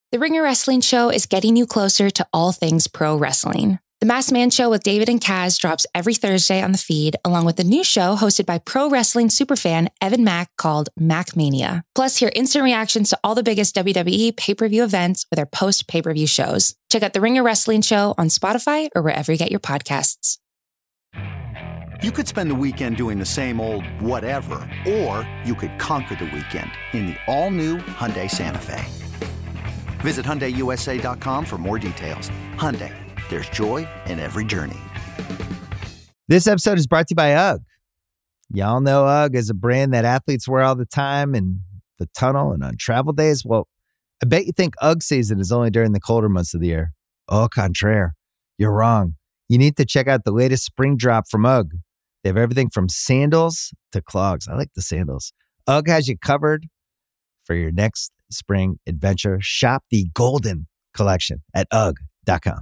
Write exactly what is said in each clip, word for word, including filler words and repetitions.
The Ringer Wrestling Show is getting you closer to all things pro wrestling. The Masked Man Show with David and Kaz drops every Thursday on the feed, along with a new show hosted by pro wrestling superfan Evan Mack called Mac Mania. Plus, hear instant reactions to all the biggest W W E pay-per-view events with our post-pay-per-view shows. Check out The Ringer Wrestling Show on Spotify or wherever you get your podcasts. You could spend the weekend doing the same old whatever, or you could conquer the weekend in the all-new Hyundai Santa Fe. Visit Hyundai U S A dot com for more details. Hyundai. There's joy in every journey. This episode is brought to you by UGG. Y'all know UGG is a brand that athletes wear all the time in the tunnel and on travel days. Well, I bet you think UGG season is only during the colder months of the year. Au contraire. You're wrong. You need to check out the latest spring drop from UGG. They have everything from sandals to clogs. I like the sandals. UGG has you covered for your next spring adventure. Shop the Golden Collection at U G G dot com.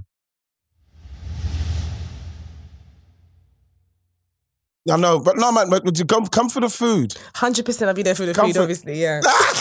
I know, but no, man, but would you come, come for the food? one hundred percent I'll be there for the Come food, for- obviously, yeah.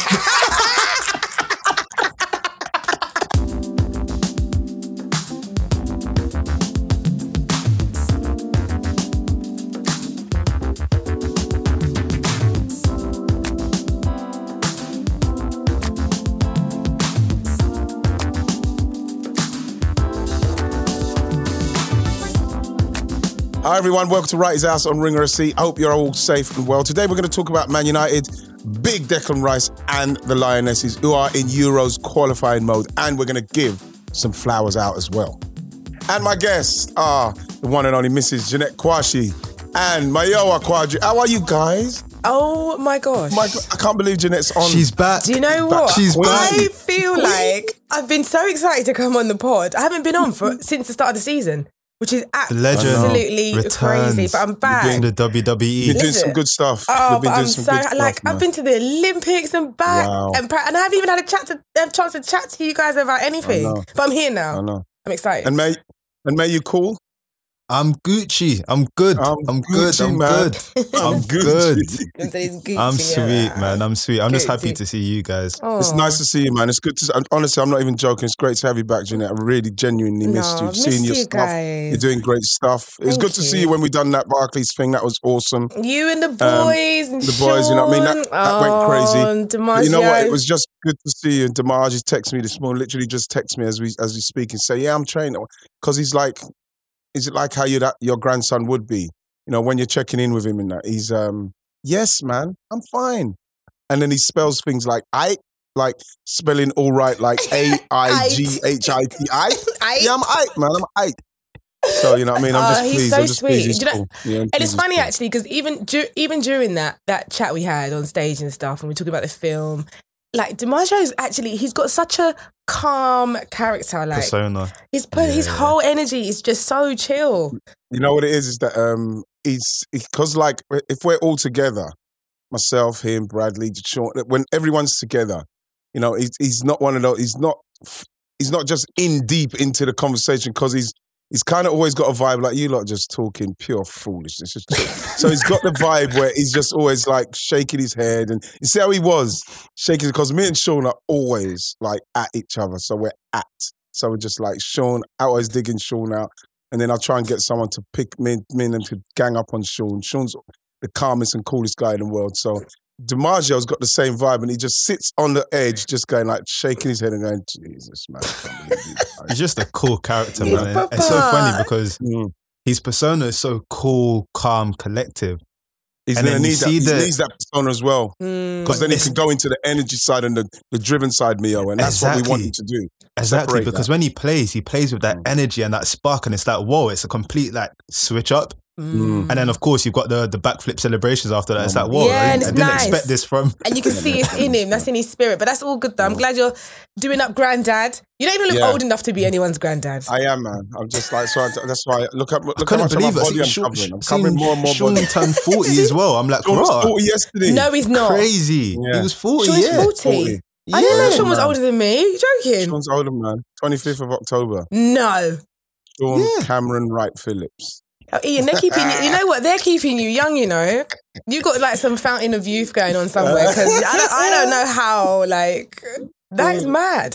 Hi everyone, welcome to Wrighty's House on Ringer S C. I hope you're all safe and well. Today we're going to talk about Man United, Big Declan Rice and the Lionesses who are in Euros qualifying mode, and we're going to give some flowers out as well. And my guests are the one and only Missus Jeanette Kwashi and Mayowa Kwadri. How are you guys? Oh my gosh. My God, I can't believe Jeanette's on. She's back. Do you know what? She's back. I feel like I've been so excited to come on the pod. I haven't been on for since the start of the season, which is Legend absolutely returns. crazy. But I'm back. You're doing the W W E. You're doing Listen. some good stuff. Oh, You've been but doing I'm some so good stuff, like man. I've been to the Olympics and back, Wow. and, pra- and I haven't even had a chat to a chance to chat to you guys about anything. I know. But I'm here I now. know. I'm excited. And May, and May, you cool? I'm Gucci. I'm good. I'm I'm, good. Gucci, I'm man. good. I'm I'm good. I'm saying Gucci, I'm yeah. sweet, man. I'm sweet. I'm just happy Gucci. to see you guys. Oh. It's nice to see you, man. It's good to. Honestly, I'm not even joking. It's great to have you back, Jeanette. I really, genuinely missed No, you. I've Seeing missed your you stuff. guys. You're doing great stuff. It was Thank good to see you. you when we done that Barclays thing. That was awesome. You and the boys and the boys, you know what I mean? That- that went crazy. Oh, But you know what? It DiMaggio. was just good to see you. And Damar just texted me this morning. Literally, just text me as we as we speak and say, "Yeah, I'm training." Because he's like, is it like how you that your grandson would be? You know, when you're checking in with him and that, he's um, yes, man, I'm fine. And then he spells things like I, like spelling all right, like A I G H I T I. Aight. Yeah, I'm I, man, I'm I. So you know what I mean? I'm Oh, just he's pleased. so I'm just sweet. pleased. He's Do you know- cool. Yeah, I'm And pleased it's he's funny cool. actually because even du- even during that that chat we had on stage and stuff, and we were talking about the film, like DiMaggio is actually he's got such a calm character. Like Persona. his per- his Yeah. whole energy is just so chill. You know what it is? Is that um, he's because like if we're all together, myself, him, Bradley, Sean, when everyone's together, you know, he's he's not one of those. He's not he's not just in deep into the conversation because he's he's kind of always got a vibe like you lot just talking pure foolishness. Just so he's got the vibe where he's just always like shaking his head, and you see how he was shaking because me and Sean are always like at each other, so we're at. So we're just like Sean, I always digging Sean out. And then I'll try and get someone to pick me, me and them to gang up on Sean. Sean's the calmest and coolest guy in the world. So DiMaggio's got the same vibe, and he just sits on the edge, just going like shaking his head and going, Jesus, man. I can't believe you." He's just a cool character, Yeah, man. Papa. It's so funny because Mm. his persona is so cool, calm, collective. He's And going to then you need that. see He the- needs that persona as well. Mm. Because then he It's- can go into the energy side and the, the driven side, Mio. And that's what we want him to do. Exactly, Separate because that. when he plays, he plays with that Mm. energy and that spark, and it's like, whoa, it's a complete like switch up. Mm. And then, of course, you've got the the backflip celebrations after that. It's like, whoa, Yeah, I, and I it's didn't nice. expect this from. And you can see it's in him. That's in his spirit. But that's all good though. I'm glad you're doing up granddad. You don't even look Yeah. old enough to be anyone's granddad. I am, man. I'm just like, so I, that's why, look at, I look how couldn't much of my believe it. body I'm Sean- covering. I'm Sean- covering more and more Sean body. turned forty as well. I'm like, Sean was raw. forty yesterday. No, he's not. Crazy. Yeah. He was forty, Sean's yeah. forty. forty. I didn't know Yeah, Sean was man. older than me. You joking? Sean's older, man. twenty-fifth of October. No. Sean Yeah. Cameron Wright Phillips. Oh, Ian, they're keeping you. You know what? They're keeping you young. You know, you got like some fountain of youth going on somewhere. Because I don't, I don't know how. Like that is mad.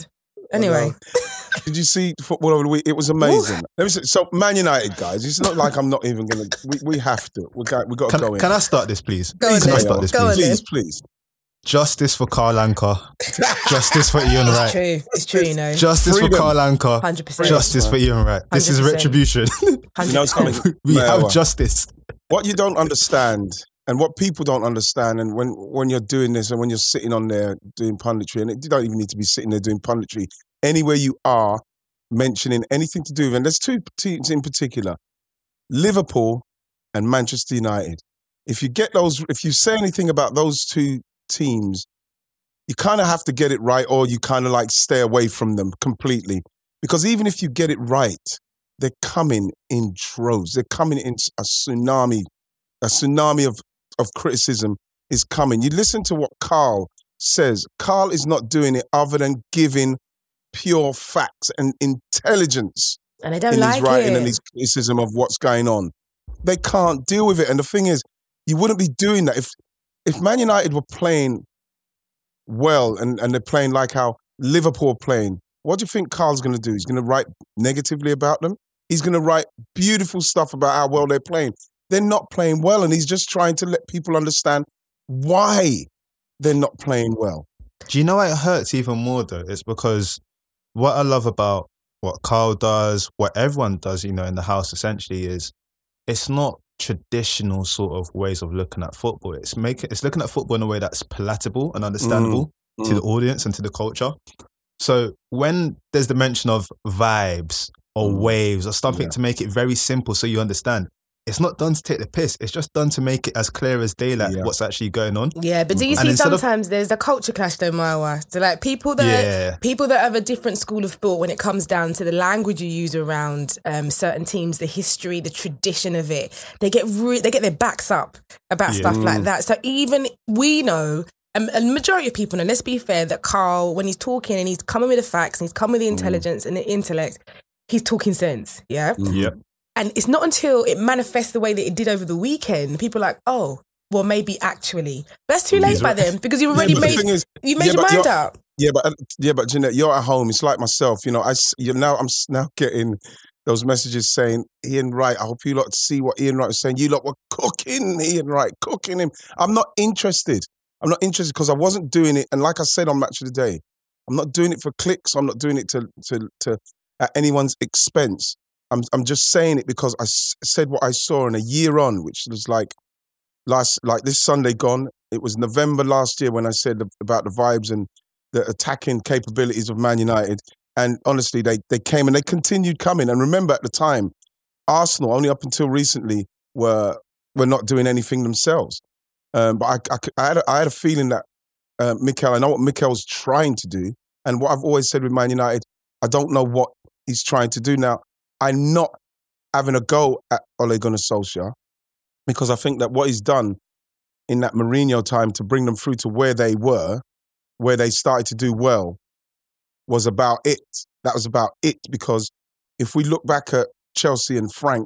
Anyway. Did you see football over the week? It was amazing. Let me say, so Man United, guys, it's not like I'm not even going to, we, we have to. We got, we got to Can, go in. can I start this, please? Go Please, Can I on, start Mayo. this, Go on, please? Please, please. Justice for Carl Anka. Justice for Ian It's Wright. true. It's true, you know. Justice Freedom. for Carl Anka. one hundred percent. Justice for Ian Wright. This is one hundred percent. retribution. You know, it's coming. We Mayo. have justice. What you don't understand and what people don't understand, and when, when you're doing this and when you're sitting on there doing punditry, and it, you don't even need to be sitting there doing punditry, anywhere you are mentioning anything to do with, and there's two teams in particular, Liverpool and Manchester United. If you get those, if you say anything about those two teams, you kind of have to get it right, or you kind of like stay away from them completely. Because even if you get it right, they're coming in droves. They're coming in a tsunami. A tsunami of, of criticism is coming. You listen to what Carl says. Carl is not doing it other than giving pure facts and intelligence And they don't in like his writing it. and his criticism of what's going on. They can't deal with it. And the thing is, you wouldn't be doing that if if Man United were playing well and, and they're playing like how Liverpool are playing. What do you think Carl's going to do? He's going to write negatively about them? He's going to write beautiful stuff about how well they're playing. They're not playing well, and he's just trying to let people understand why they're not playing well. Do you know why it hurts even more though? It's because what I love about what Carl does, what everyone does, you know, in the house essentially is it's not traditional sort of ways of looking at football. It's making it's looking at football in a way that's palatable and understandable Mm, to mm. the audience and to the culture. So when there's the mention of vibes or Mm. waves or something Yeah. to make it very simple so you understand, it's not done to take the piss. It's just done to make it as clear as daylight Yeah. what's actually going on. Yeah, but do you And see instead of- sometimes there's a culture clash though, Marwa? So like people that Yeah. people that have a different school of thought when it comes down to the language you use around um, certain teams, the history, the tradition of it, they get re- they get their backs up about Yeah. stuff Mm. like that. So even we know. Um, a majority of people, and let's be fair, that Carl, when he's talking and he's coming with the facts and he's coming with the intelligence and the intellect, he's talking sense, yeah? Yep. And it's not until it manifests the way that it did over the weekend, people are like, oh, well, maybe actually. But that's too late He's by right. then because you've Yeah, already but the made thing is- you made yeah, your but mind you're- up. Yeah, but yeah, but Jeanette, you're at home. It's like myself, you know. I s- you now I'm s- now getting those messages saying Ian Wright. I hope you lot see what Ian Wright was saying. You lot were cooking Ian Wright, cooking him. I'm not interested. I'm not interested because I wasn't doing it. And like I said on Match of the Day, I'm not doing it for clicks. I'm not doing it to to to at anyone's expense. I'm I'm just saying it because I s- said what I saw in a year on, which was like last like this Sunday gone. It was November last year when I said about the vibes and the attacking capabilities of Man United. And honestly, they they came and they continued coming. And remember at the time, Arsenal, only up until recently, were were not doing anything themselves. Um, but I, I, I, had a, I had a feeling that uh, Mikel, I know what Mikel's trying to do. And what I've always said with Man United, I don't know what he's trying to do now. I'm not having a go at Ole Gunnar Solskjaer because I think that what he's done in that Mourinho time to bring them through to where they were, where they started to do well, was about it. That was about it because if we look back at Chelsea and Frank,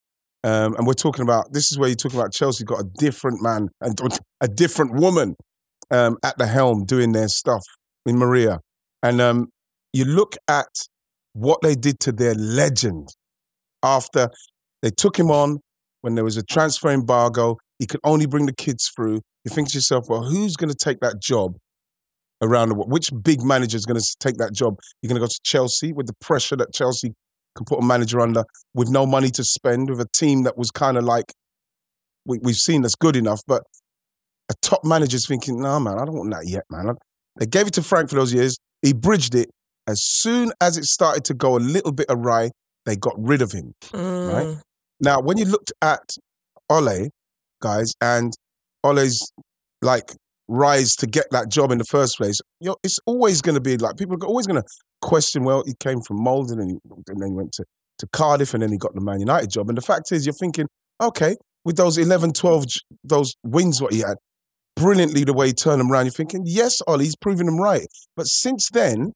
um, and we're talking about, this is where you're talking about Chelsea got a different man and a different woman um, at the helm doing their stuff in Maria. And um, you look at what they did to their legend after they took him on when there was a transfer embargo. He could only bring the kids through. You think to yourself, well, who's going to take that job around the world? Which big manager is going to take that job? You're going to go to Chelsea with the pressure that Chelsea can put a manager under with no money to spend, with a team that was kind of like, we, we've seen that's good enough, but a top manager's thinking, no, man, I don't want that yet, man. They gave it to Frank for those years. He bridged it. As soon as it started to go a little bit awry, they got rid of him, Mm. right? Now, when you looked at Ole, guys, and Ole's like rise to get that job in the first place, you know, it's always going to be like, people are always going to question, well, he came from Malden and, he, and then he went to, to Cardiff and then he got the Man United job. And the fact is, you're thinking, okay, with those eleven, twelve, those wins what he had, brilliantly the way he turned them around, you're thinking, yes, Ole, he's proving them right. But since then,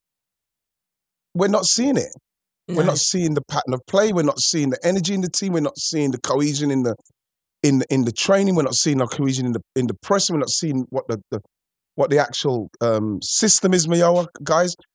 we're not seeing it. We're No. not seeing the pattern of play. We're not seeing the energy in the team. We're not seeing the cohesion in the in the, in the training. We're not seeing the cohesion in the in the pressing. We're not seeing what the, the what the actual um, system is, Mayowa, guys.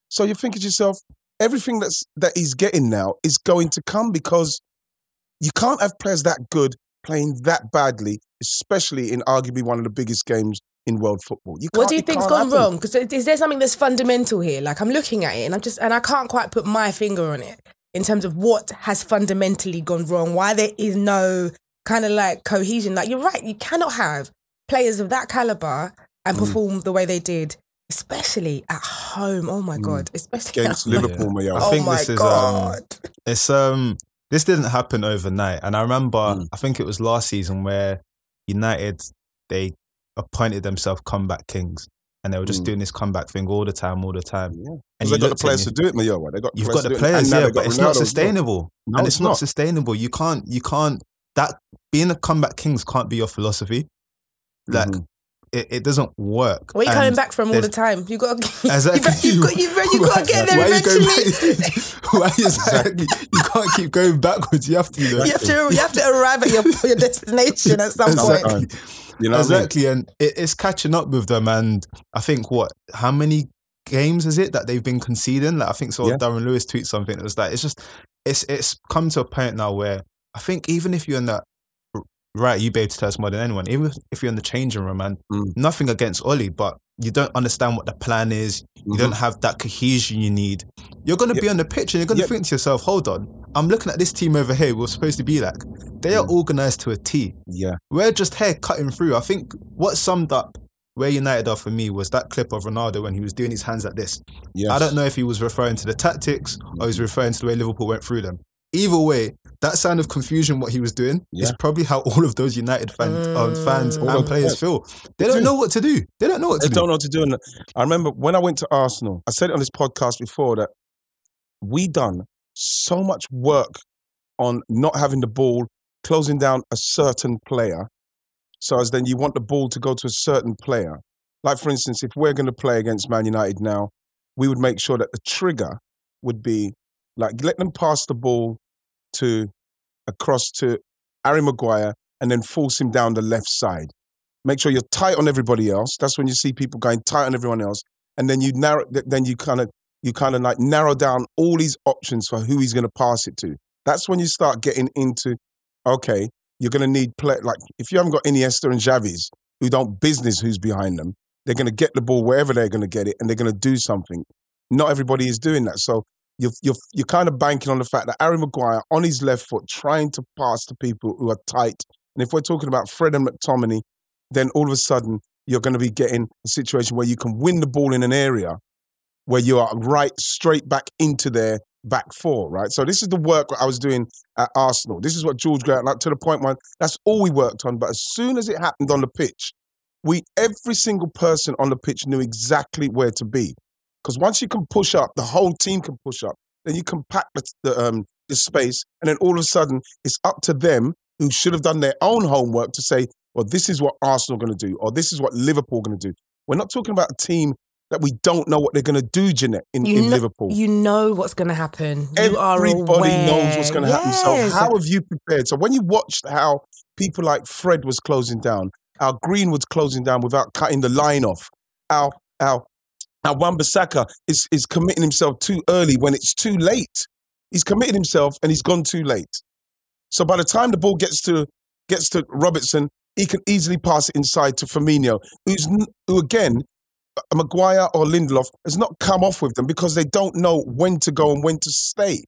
So you're thinking to yourself, everything that's that he's getting now is going to come because you can't have players that good playing that badly, especially in arguably one of the biggest games in world football. You what do you think's gone happen. wrong? Because is there something that's fundamental here? Like I'm looking at it and I'm just and I can't quite put my finger on it in terms of what has fundamentally gone wrong. Why there is no kind of like cohesion. Like you're right, you cannot have players of that caliber and perform mm. the way they did, especially at home. Oh my mm. god, especially against Liverpool. Yeah. I think oh my this is god. um, it's um this didn't happen overnight, and I remember mm. I think it was last season where United they appointed themselves comeback kings, and they were just mm. doing this comeback thing all the time, all the time. Yeah. And they got the players to do it, Mayo. They got you've got the players, yeah, but it's not sustainable, no, and it's, it's not. not sustainable. You can't, you can't. That being a comeback kings can't be your philosophy. Like mm-hmm. it, it doesn't work. Where are you coming back from all the time? You got exactly. you got you got, you got to get there why eventually. Why exactly? You can't keep going backwards. You have to. You, know? you have to. You have to arrive at your your destination at some exactly. point. You know exactly, I mean? And it, it's catching up with them. And I think what? How many games is it that they've been conceding? Like I think sort of yeah. Darren Lewis tweeted something that was like, it's just, it's it's come to a point now where I think even if you're in that, right, you be able to tell us more than anyone, even if you're in the changing room, man, mm. nothing against Oli, but you don't understand what the plan is, mm-hmm. you don't have that cohesion you need. You're going to yep. be on the pitch and you're going to yep. think to yourself, hold on, I'm looking at this team over here, we're supposed to be like, they are mm. organised to a T. Yeah. We're just here cutting through. I think what summed up where United are for me was that clip of Ronaldo when he was doing his hands like this. Yes. I don't know if he was referring to the tactics or he was referring to the way Liverpool went through them. Either way, that sign of confusion, what he was doing, yeah. is probably how all of those United fans, mm. uh, fans and players feel. They don't know what to do. They don't know what to they do. They don't know what to do. And I remember when I went to Arsenal, I said it on this podcast before that we done so much work on not having the ball, closing down a certain player. So as then you want the ball to go to a certain player. Like, for instance, if we're going to play against Man United now, we would make sure that the trigger would be like, let them pass the ball to across to Harry Maguire and then force him down the left side. Make sure you're tight on everybody else. That's when you see people going tight on everyone else. And then you narrow, then you kind of, you kind of like narrow down all these options for who he's going to pass it to. That's when you start getting into, okay, you're going to need play. Like if you haven't got Iniesta and Xavi's who don't business who's behind them, they're going to get the ball wherever they're going to get it and they're going to do something. Not everybody is doing that. So You're, you're, you're kind of banking on the fact that Harry Maguire on his left foot trying to pass to people who are tight. And if we're talking about Fred and McTominay, then all of a sudden you're going to be getting a situation where you can win the ball in an area where you are right straight back into their back four, right? So this is the work I was doing at Arsenal. This is what George Grant, like to the point where that's all we worked on. But as soon as it happened on the pitch, we, every single person on the pitch knew exactly where to be. Because once you can push up, the whole team can push up. Then you compact the, the, um, the space, and then all of a sudden, it's up to them who should have done their own homework to say, well, this is what Arsenal are going to do, or this is what Liverpool are going to do. We're not talking about a team that we don't know what they're going to do, Jeanette, in, in know, Liverpool. You know what's going to happen. You Everybody are aware. knows what's going to happen. Yes. So how have you prepared? So when you watched how people like Fred was closing down, how Greenwood's closing down without cutting the line off, how how Now, Wan-Bissaka is, is committing himself too early when it's too late. He's committed himself and he's gone too late. So by the time the ball gets to gets to Robertson, he can easily pass it inside to Firmino, who's who again, Maguire or Lindelof has not come off with them because they don't know when to go and when to stay.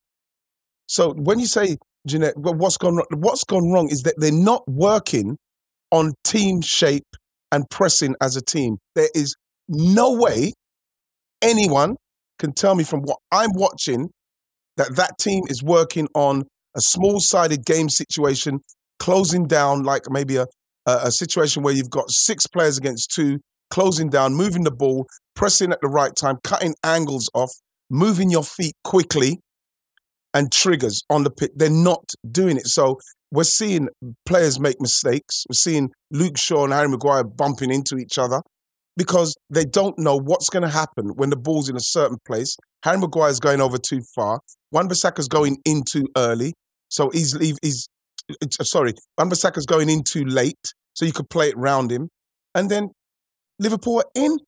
So when you say, Jeanette, well, what's gone wrong? What's gone wrong is that they're not working on team shape and pressing as a team. There is no way anyone can tell me from what I'm watching that that team is working on a small-sided game situation, closing down like maybe a, a, a situation where you've got six players against two, closing down, moving the ball, pressing at the right time, cutting angles off, moving your feet quickly and triggers on the pitch. They're not doing it. So we're seeing players make mistakes. We're seeing Luke Shaw and Harry Maguire bumping into each other, because they don't know what's going to happen when the ball's in a certain place. Harry Maguire's going over too far. Wan-Bissaka's going in too early. So he's, he's sorry, Wan-Bissaka's going in too late. So you could play it round him. And then Liverpool are in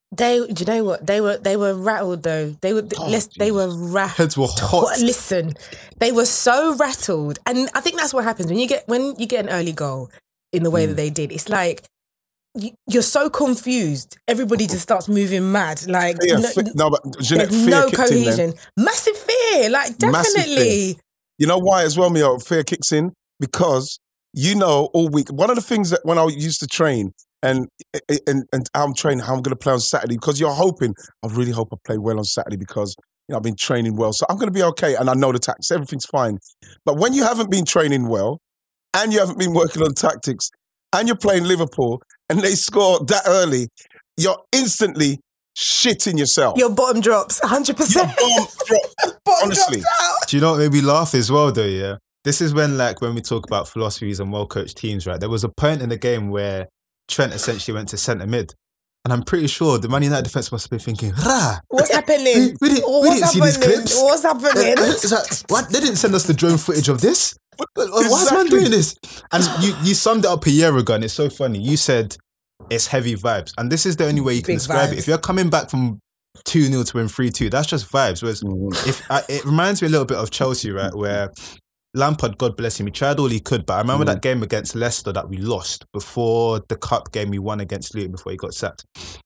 They, do you know what? They were they were rattled though. They were Oh, listen, they were rattled. Heads were hot. Listen, they were so rattled, and I think that's what happens when you get when you get an early goal in the way Mm. that they did. It's like you, you're so confused. Everybody just starts moving mad. Like Fear, no, fe- no, but Jeanette, there's fear no kicked in then. cohesion. Massive fear. Like Massive definitely. You know why as well, Mio? Fear kicks in because you know all week. One of the things that when I used to train and and and I'm training how I'm going to play on Saturday because you're hoping. I really hope I play well on Saturday because you know I've been training well, so I'm going to be okay. And I know the tactics, everything's fine. But when you haven't been training well and you haven't been working on tactics and you're playing Liverpool and they score that early, you're instantly shitting yourself. Your bottom drops one hundred Your percent. bomb drop. Honestly. Out. Do you know what made me laugh as well, though? Yeah, this is when, like, when we talk about philosophies and well-coached teams, right? There was a point in the game where Trent essentially went to centre mid, and I'm pretty sure the Man United defense must have been thinking, "Rah, What's happening? we, we didn't, we What's didn't see these happening? clips. What's happening? Is that, what? They didn't send us the drone footage of this. Why is man Exactly. doing this?" And you, you summed it up a year ago, and it's so funny. You said it's heavy vibes, and this is the only way you can Big describe vibes. it. If you're coming back from two nil to win three two, that's just vibes. Whereas if uh, it reminds me a little bit of Chelsea, right, where Lampard, God bless him, he tried all he could, but I remember Mm. that game against Leicester that we lost before the cup game we won against Luton before he got sacked.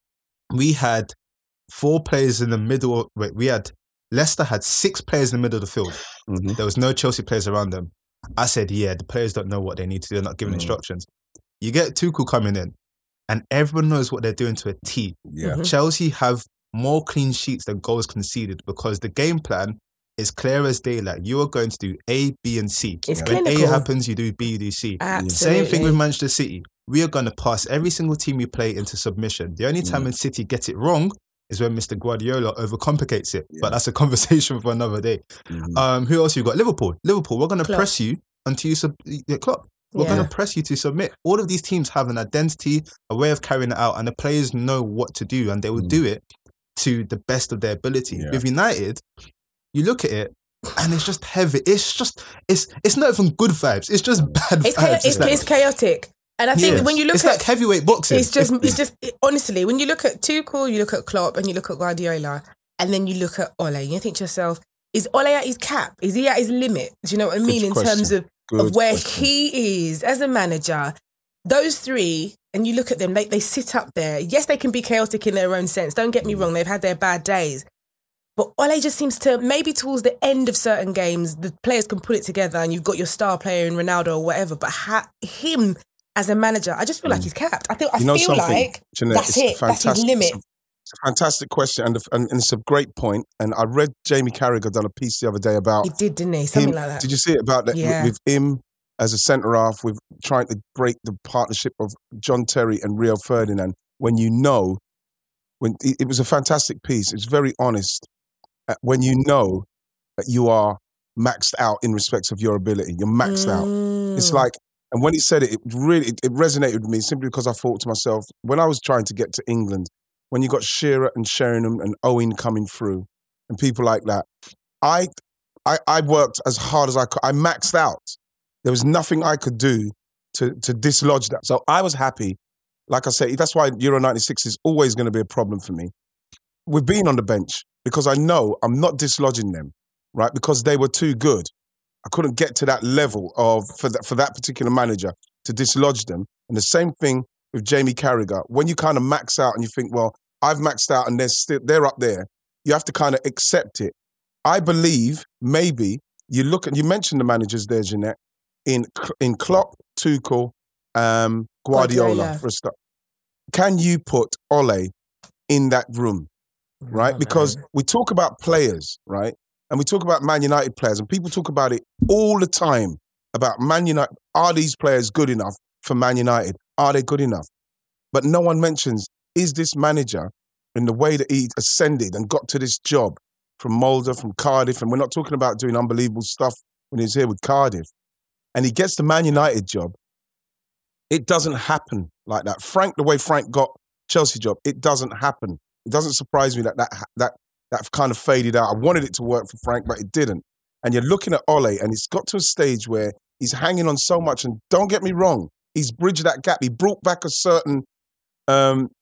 We had four players in the middle. Wait, we had Leicester had six players in the middle of the field. Mhm. There was no Chelsea players around them. I said, yeah, the players don't know what they need to do. They're not giving Mm. instructions. You get Tuchel coming in, and everyone knows what they're doing to a T. Yeah. Mhm. Chelsea have more clean sheets than goals conceded because the game plan is clear as daylight. You are going to do A, B, and C. It's when clinical. A happens, you do B, you do C. Absolutely. Same thing with Manchester City. We are going to pass every single team we play into submission. The only time Mm. when City get it wrong is when Mister Guardiola overcomplicates it. Yeah. But that's a conversation for another day. Mhm. Um, who else you got? Liverpool. Liverpool, we're going to Klopp. press you until you sub- yeah, Klopp. We're Yeah. going to press you to submit. All of these teams have an identity, a way of carrying it out, and the players know what to do, and they will Mm. do it to the best of their ability. Yeah. With United, you look at it, and it's just heavy. It's just, it's it's not even good vibes. It's just bad It's, vibes. cha- it's, like- it's chaotic. And I think Yeah. when you look it's at like heavyweight boxing. it's just it's just it- honestly when you look at Tuchel, you look at Klopp, and you look at Guardiola, and then you look at Ole, you think to yourself, is Ole at his cap? Is he at his limit? Do you know what I Good mean in question. terms of, Good of where question. he is as a manager? Those three, and you look at them, they they sit up there. Yes, they can be chaotic in their own sense. Don't get me wrong; they've had their bad days. But Ole just seems to, maybe towards the end of certain games, the players can put it together and you've got your star player in Ronaldo or whatever. But ha- him as a manager, I just feel like he's capped. I, feel, I You know feel something, like Jeanette, that's it's it. That's his fantastic. limit. It's a, it's a fantastic question, and, and, and it's a great point. And I read Jamie Carragher done a piece the other day about He did, didn't he? Something him. like that. Did you see it about that Yeah. with, with him as a centre half, with trying to break the partnership of John Terry and Rio Ferdinand? When you know, when it, it was a fantastic piece. It's very honest. Uh, When you know that you are maxed out in respects of your ability, you're maxed out. It's Mm. like, and when he said it, it really it, it resonated with me simply because I thought to myself, when I was trying to get to England, when you got Shearer and Sheringham and Owen coming through and people like that, I, I, I worked as hard as I could. I maxed out. There was nothing I could do to, to dislodge that. So I was happy. Like I say, that's why Euro ninety-six is always going to be a problem for me. With being on the bench, because I know I'm not dislodging them, right? Because they were too good. I couldn't get to that level of for that for that particular manager to dislodge them. And the same thing with Jamie Carragher. When you kind of max out and you think, well, I've maxed out and they're still they're up there, you have to kind of accept it. I believe maybe you look at you mentioned the managers there, Jeanette, in in Klopp, Tuchel, um, Guardiola, Guardiola. for a start. Can you put Ole in that room? Right? Oh, Because man. we talk about players, right? And we talk about Man United players, and people talk about it all the time about Man United. Are these players good enough for Man United? Are they good enough? But no one mentions, is this manager, in the way that he ascended and got to this job from Mulder, from Cardiff, and we're not talking about doing unbelievable stuff when he was here with Cardiff, and he gets the Man United job, it doesn't happen like that. Frank, the way Frank got Chelsea job, it doesn't happen. It doesn't surprise me that that that that kind of faded out. I wanted it to work for Frank, but it didn't. And you're looking at Ole, and he's got to a stage where he's hanging on so much. And don't get me wrong, he's bridged that gap. He brought back a certain um,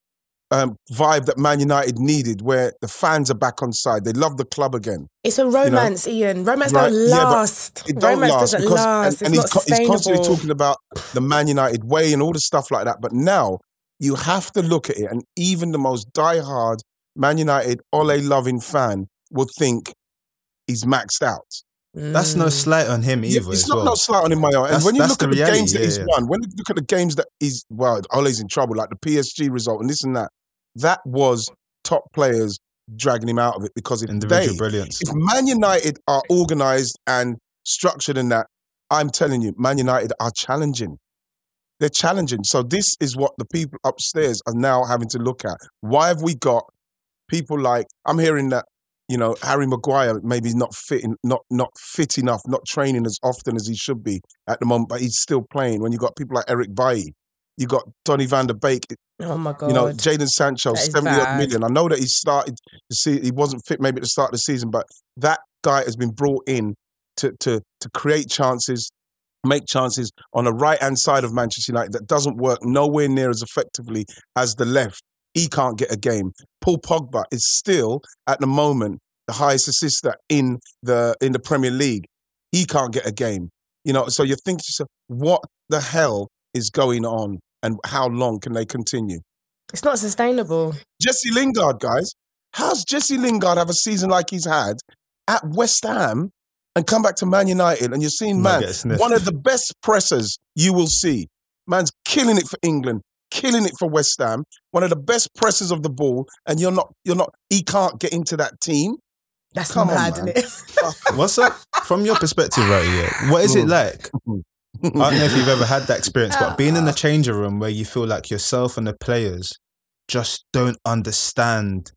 um, vibe that Man United needed, where the fans are back on side. They love the club again. It's a romance, you know? Ian. Romance right. don't last. Yeah, it don't romance last doesn't because, last. And, and it's he's, not he's constantly sustainable. talking about the Man United way and all the stuff like that. But now you have to look at it, and even the most diehard Man United Ole loving fan will think he's maxed out. That's no slight on him either. Yeah, it's as not well. no slight on him, my own. And That's, when you that's look the at the reality, games that yeah, he's yeah. won, when you look at the games that he's, well, Ole's in trouble, like the P S G result and this and that, that was top players dragging him out of it, because if Individual they, brilliance. if Man United are organised and structured in that, I'm telling you, Man United are challenging. They're challenging. So this is what the people upstairs are now having to look at. Why have we got people like, I'm hearing that, you know, Harry Maguire maybe not fit, in, not not fit enough, not training as often as he should be at the moment, but he's still playing. When you got people like Eric Bailly, you got Donny van der Beek, Oh my God. you know, Jadon Sancho, That is seventy odd bad. million. I know that he started to see he wasn't fit maybe at the start of the season, but that guy has been brought in to to to create chances, make chances on the right hand side of Manchester United that doesn't work nowhere near as effectively as the left. He can't get a game. Paul Pogba is still at the moment the highest assister in the in the Premier League. He can't get a game. You know, so you think to yourself, what the hell is going on, and how long can they continue? It's not sustainable. Jesse Lingard, guys. How's Jesse Lingard have a season like he's had at West Ham and come back to Man United, and you're seeing, Might man, get sniffed. one of the best pressers you will see. Man's killing it for England, killing it for West Ham, one of the best pressers of the ball, and you're not, you're not, he can't get into that team. That's Come on, mad, man. isn't it? What's up from your perspective, right here? What is it like? I don't know if you've ever had that experience, but being in the changing room where you feel like yourself and the players just don't understand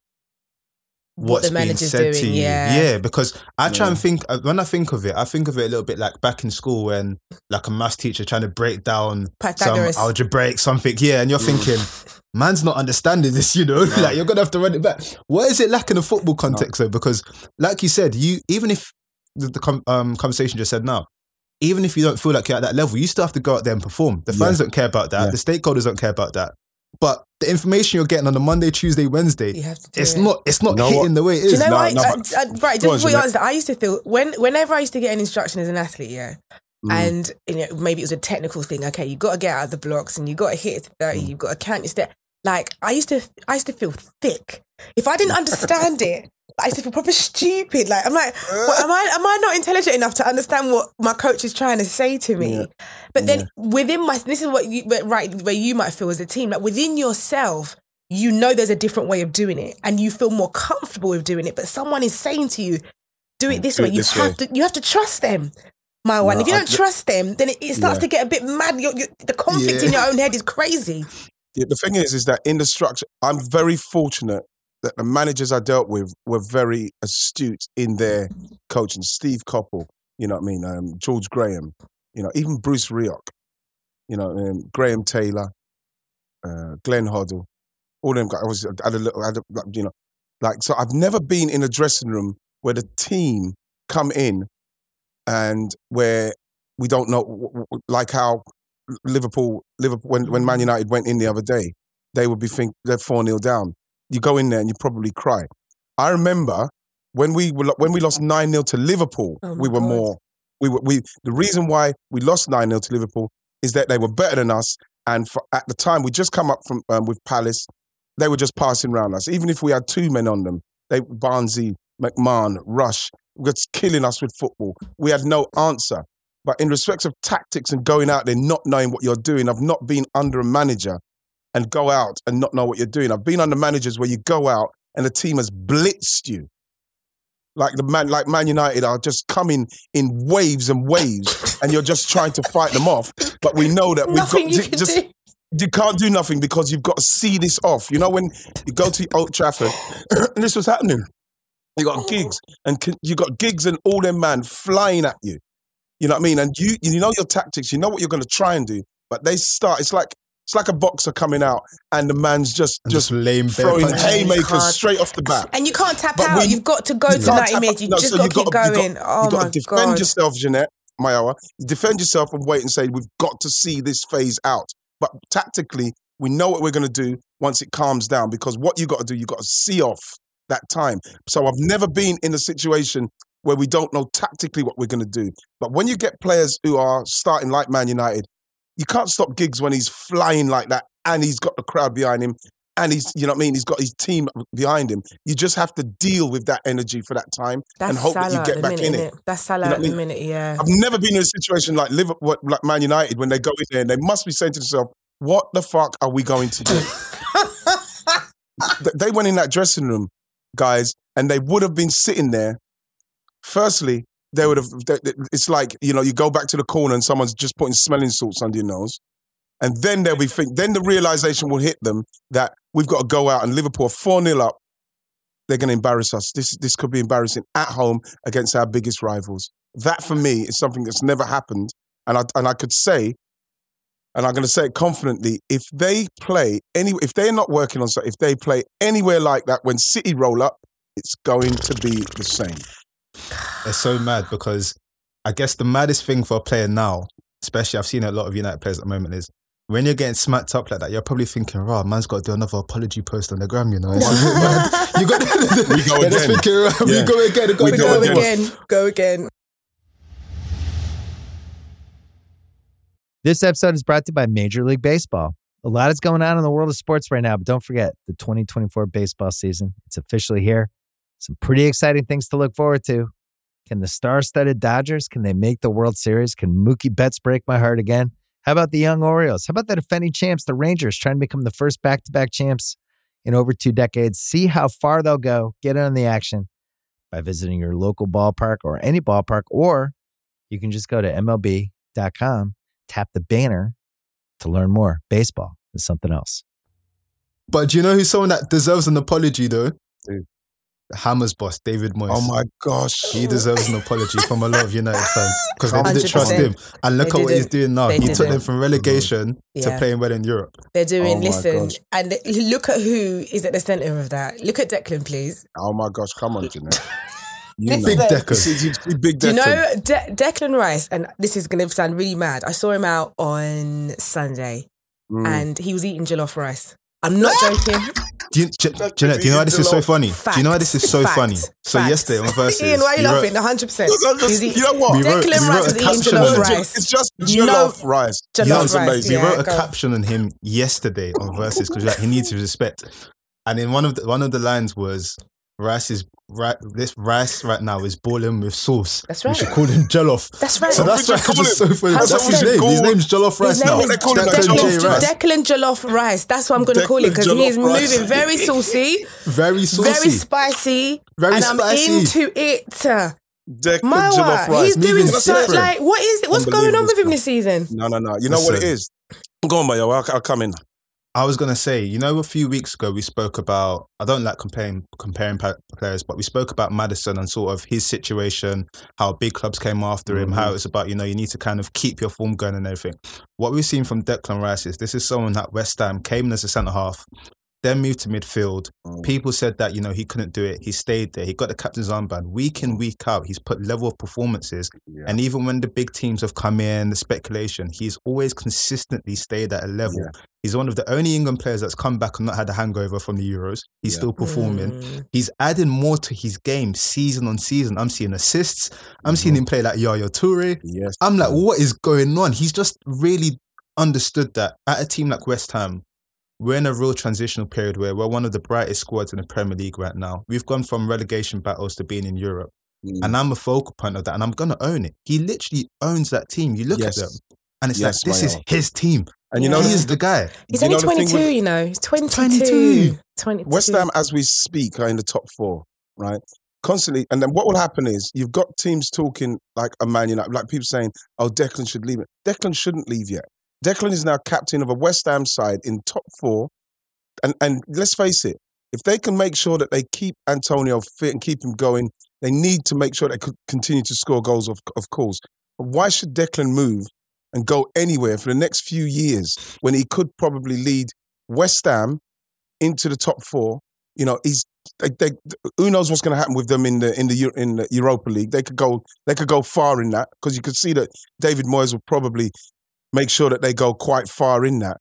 What what's the being manager's said doing, to you. yeah. Yeah, because I try Yeah. and think, when I think of it, I think of it a little bit like back in school when like a maths teacher trying to break down some Pythagoras. algebraic something. Yeah, and you're thinking, man's not understanding this, you know? Like you're going to have to run it back. What is it like in a football context though? Because like you said, you even if the, the com- um, conversation just said now, even if you don't feel like you're at that level, you still have to go out there and perform. The fans Yeah. don't care about that. Yeah. The stakeholders don't care about that. But the information you're getting on the Monday, Tuesday, Wednesday, You have to do it's it. not it's not You know hitting what? the way it Do you is. know No, what? no, Uh, but- uh, right, Go on, just before you Jeanette. answer, I used to feel when whenever I used to get an instruction as an athlete, yeah, Mm. and you know, maybe it was a technical thing. Okay, you got to get out of the blocks and you got to hit it to thirty. Mm. You've got to count your step. Like I used to, I used to feel thick if I didn't understand it. I used to feel proper stupid. Like I'm like, well, am I am I not intelligent enough to understand what my coach is trying to say to me? Yeah. But then Yeah. within my, this is what you right where you might feel as a team. Like within yourself, you know there's a different way of doing it, and you feel more comfortable with doing it. But someone is saying to you, "Do it this Do way." it You this have way. to. You have to trust them. My one. No, If you I- don't trust them, then it, it starts Yeah. to get a bit mad. You're, you the conflict Yeah. in your own head is crazy. Yeah, the thing is, is that in the structure, I'm very fortunate that the managers I dealt with were very astute in their coaching. Steve Coppell, you know what I mean? Um, George Graham, you know, even Bruce Rioch, you know, um, Graham Taylor, uh, Glenn Hoddle, all them guys. I was, I had a little, I had a, like, you know, like, so I've never been in a dressing room where the team come in and where we don't know, w- w- like how Liverpool, Liverpool, when, when Man United went in the other day, they would be think they're four nil down. You go in there and you probably cry. I remember when we were, when we lost nine nil to Liverpool, Oh my we were God. more, we were, we, the reason why we lost nine nil to Liverpool is that they were better than us. And for, at the time, we just come up from um, with Palace. They were just passing around us. Even if we had two men on them, they Barnsley, McMahon, Rush, were just killing us with football. We had no answer. But in respect of tactics and going out there not knowing what you're doing, I've not been under a manager and go out and not know what you're doing. I've been under managers where you go out and the team has blitzed you. Like the man, like Man United are just coming in waves and waves, and you're just trying to fight them off. But we know that we've Nothing got you to can just do. you can't do nothing because you've got to see this off. You know, when you go to Old Trafford, and this was happening. You got gigs, and c- you got gigs and all them man flying at you. You know what I mean? And you you know your tactics. You know what you're going to try and do. But they start. It's like it's like a boxer coming out, and the man's just And just, just lame bare throwing punches. haymakers can't. straight off the bat. And you can't tap But out. when- You've got to go You to can't ninety tap minutes. You out. No, just so got you to keep gotta- you going. got- oh you got my to defend God. yourself, Jeanette Mayowa. You defend yourself and wait and say, we've got to see this phase out. But tactically, We know what we're going to do once it calms down, because what you got to do, you got to see off that time. So I've never been in a situation where we don't know tactically what we're going to do. But when you get players who are starting like Man United, you can't stop Giggs when he's flying like that and he's got the crowd behind him and he's, you know what I mean, he's got his team behind him. You just have to deal with that energy for that time That's and hope Salah that you get at the back minute, in it. innit? That's Salah You know at what I the mean? minute, yeah. I've never been in a situation like Liverpool, like Man United, when they go in there and they must be saying to themselves, what the fuck are we going to do? They went in that dressing room, guys, and they would have been sitting there. Firstly, they would have, it's like, you know, you go back to the corner and someone's just putting smelling salts under your nose. And then they'll be think, then the realization will hit them that we've got to go out, and Liverpool four nil up. They're going to embarrass us. This this could be embarrassing at home against our biggest rivals. That for me is something that's never happened. And I and I could say, and I'm going to say it confidently, if they play any, if they're not working on something, if they play anywhere like that when City roll up, it's going to be the same. It's so mad because I guess the maddest thing for a player now, especially I've seen a lot of United players at the moment, is when you're getting smacked up like that, you're probably thinking, "Right, man's got to do another apology post on the gram." You know, it's a bit mad. You got to we go again. Thinking, right, Yeah. We go again. Go We again. go Go again. again. Go again. This episode is brought to you by Major League Baseball. A lot is going on in the world of sports right now, but don't forget the twenty twenty-four baseball season. It's officially here. Some pretty exciting things to look forward to. Can the star-studded Dodgers, can they make the World Series? Can Mookie Betts break my heart again? How about the young Orioles? How about the defending champs, the Rangers, trying to become the first back-to-back champs in over two decades? See how far they'll go. Get in on the action by visiting your local ballpark or any ballpark, or you can just go to M L B dot com, tap the banner to learn more. Baseball is something else. But do you know who's someone that deserves an apology though? Dude. Hammers boss, David Moyes. Oh my gosh. He deserves an apology from a lot of United fans because they didn't one hundred trust percent. him. And look They at what he's didn't. doing now. They He took didn't. them from relegation Yeah. to playing well in Europe. They're doing, Oh my listen, gosh. and look at who is at the centre of that. Look at Declan, please. Oh my gosh, come on, Jeanette. You know. Big Listen. Decker. See, you see Big Do you Declan. know De- Declan Rice, and this is going to sound really mad, I saw him out on Sunday Mm. and he was eating jollof rice. I'm not joking. Do you, J- Jeanette, do you know why this is so funny? Do you know why this is so Fact. funny? So Fact. yesterday on Versus, Ian, why are you we wrote- laughing? one hundred percent. You know what? We wrote- Declan we Rice wrote was a eating caption jollof on it. rice. It's just You know- jollof rice. Jollof Yeah, rice, amazing. we yeah, wrote a go. caption on him yesterday on Versus because he needs his respect. And in one of the, one of the lines was, Rice is right. This Rice right now is balling with sauce. That's We right. should call him Jollof. That's right. So that's why That's what it's we just so funny. That's That's what his we name. call- His name's Jollof Rice His now. name is They call him Declan Declan, J. Rice. Declan Jollof Rice. That's what I'm going to call it because Declan he is Jollof Rice. moving very saucy, Very saucy. very spicy, Very and I'm spicy. into it. Declan Mawa, jollof rice. he's doing Moving so different. like what is it? What's going on with him this season? No, no, no. You know what it Listen. is? Go on, Mayo. I'll, I'll come in. I was gonna say, you know, a few weeks ago we spoke about. I don't like comparing comparing pa- players, but we spoke about Maddison and sort of his situation, how big clubs came after him, Mhm. how it's about, you know, you need to kind of keep your form going and everything. What we've seen from Declan Rice is this is someone that West Ham came in as a centre half, then moved to midfield. Mm. People said that, you know, he couldn't do it. He stayed there. He got the captain's armband. Week in, week out, he's put level of performances. Yeah. And even when the big teams have come in, the speculation, he's always consistently stayed at a level. Yeah. He's one of the only England players that's come back and not had a hangover from the Euros. He's Yeah. still performing. Mm. He's adding more to his game season on season. I'm seeing assists. I'm seeing him play like Yaya Toure. Yes. I'm like, what is going on? He's just really understood that at a team like West Ham, we're in a real transitional period where we're one of the brightest squads in the Premier League right now. We've gone from relegation battles to being in Europe. Mm. And I'm a focal point of that, and I'm going to own it. He literally owns that team. You look Yes. at them, and it's Yes, like, this is Mayo. his team. And you Yeah. know, he the- is the guy. He's you only know the thing twenty-two, with- you know. He's twenty-two. twenty-two. twenty-two. West Ham, as we speak, are in the top four, right? Constantly. And then what will happen is you've got teams talking like a Man United, like people saying, oh, Declan should leave it. Declan shouldn't leave yet. Declan is now captain of a West Ham side in top four. And, and let's face it, if they can make sure that they keep Antonio fit and keep him going, they need to make sure they could continue to score goals, of, of course. But why should Declan move and go anywhere for the next few years when he could probably lead West Ham into the top four? You know, he's they, they, who knows what's going to happen with them in the in the Eu- in the Europa League? They could go they could go far in that because you could see that David Moyes will probably make sure that they go quite far in that.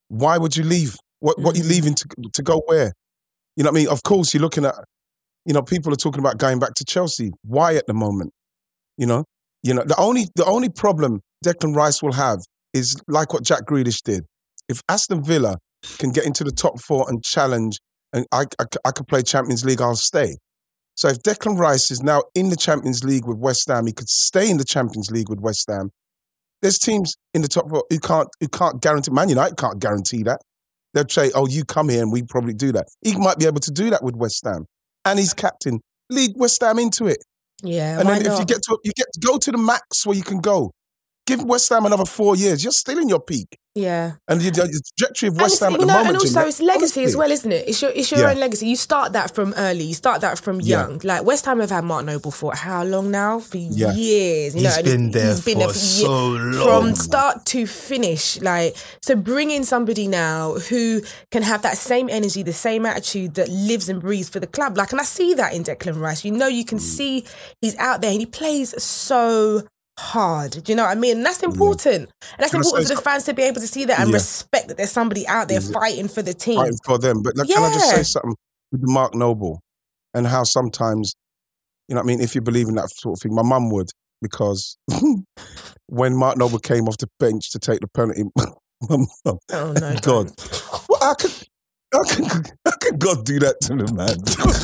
Why would you leave? What what Mm. you leaving to to go where? You know what I mean? Of course, you're looking at, you know, people are talking about going back to Chelsea. Why at the moment? You know, you know the only the only problem Declan Rice will have is like what Jack Grealish did. If Aston Villa can get into the top four and challenge, and I I, I could play Champions League, I'll stay. So if Declan Rice is now in the Champions League with West Ham, he could stay in the Champions League with West Ham. There's teams in the top four who can't who can't guarantee. Man United can't guarantee that. They'll say, "Oh, you come here, and we probably do that." He might be able to do that with West Ham, and he's captain. Lead West Ham into it, Yeah, and why then if not? you get to you get to go to the max where you can go. Give West Ham another four years. You're still in your peak, Yeah. and the, the trajectory of And, West it's, Ham at you the know, moment. and also Jim, it's legacy honestly, as well, isn't it? It's your it's your Yeah. own legacy. You start that from early. You start that from Yeah. young. Like West Ham have had Mark Noble for how long now? For Yeah. years. You He's know, and been there he's been for there so ye- long. From start to finish. Like so, bring in somebody now who can have that same energy, the same attitude that lives and breathes for the club. Like, and I see that in Declan Rice. You know, you can see he's out there and he plays so hard. Do you know what I mean? And that's important. And that's Can I important say for the fans to be able to see that and Yeah. respect that there's somebody out there Yeah. fighting for the team. fighting for them. But like, can I just Yeah. say something with Mark Noble and how sometimes, you know what I mean, if you believe in that sort of thing, my mum would, because when Mark Noble came off the bench to take the penalty, my mum, Oh no, God, well, how can, how, can, how can God do that to the man?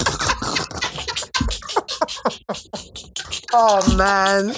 Oh man.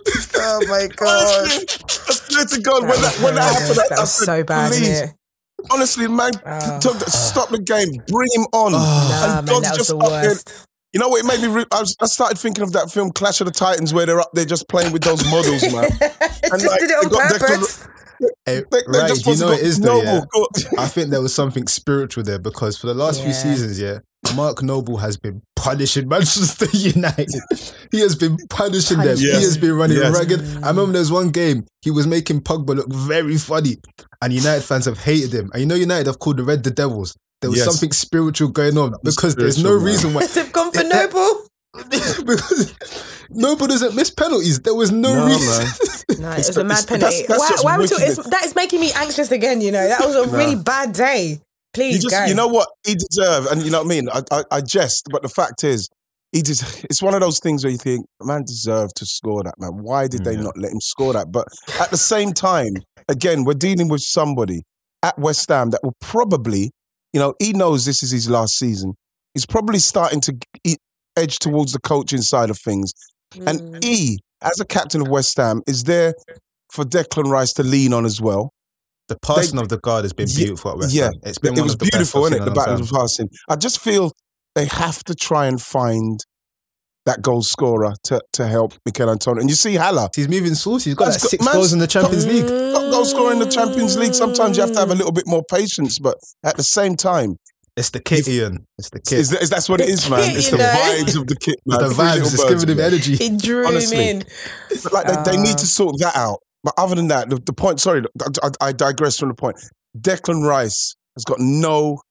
Oh my god. Honestly, I swear to God, when that, when that happened, I, that I was said, so bad, please, isn't it? honestly, man, Oh. talk, stop the game, bring him on. Nah, and man, God's that was just the up there. worst. You know what? It made me. Re- I, was, I started thinking of that film Clash of the Titans, where they're up there just playing with those models, man. Just like, did it on they got purpose. Hey, They, they right, just do you know got what it is though, Noble. yeah? I think there was something spiritual there because for the last few Yeah. seasons, yeah, Mark Noble has been punishing Manchester United. He has been punishing them. Punishing. He has been running Yes. ragged. I remember there was one game, he was making Pogba look very funny and United fans have hated him. And you know United have called the Red the Devils. There was Yes. something spiritual going on was because there's no spiritual, man. reason why... They've gone for Noble. because Noble doesn't miss penalties. There was no, No, reason. man. No, it was It's- a mad it's- penalty. that's- that's why just why would you, wickedness. it's, that is making me anxious again, you know. That was a Nah. really bad day. Please, You just, guys. you know what he deserved, and you know what I mean. I, I, I jest, but the fact is, he des- It's one of those things where you think, man, deserved to score that, man. Why did they Yeah. not let him score that? But at the same time, again, we're dealing with somebody at West Ham that will probably, you know, he knows this is his last season. He's probably starting to e- edge towards the coaching side of things, and Mm. he, as a captain of West Ham, is there for Declan Rice to lean on as well. The passing They- of the guard has been Yeah, beautiful at West yeah. Ham. It's been It one was of the best beautiful, I've isn't seen it? in The a long battle time. of passing. I just feel they have to try and find that goal scorer to, to help Mikel Antonio. And you see Haller. He's moving saucy. He's got Man's like got- six man's goals in the Champions got- League. Mm. Goal scorer in the Champions League. Sometimes you have to have a little bit more patience, but at the same time, It's the kit, Ian. It's the kit. is, is that's what it The is, man. kit, It's you the know? vibes of the kit, man. the Three vibes. little It's birds, giving him man. energy. It drew Honestly. him in. But like they, they Ah. need to sort that out. But other than that, the, the point. Sorry, I, I, I digress from the point. Declan Rice has got no.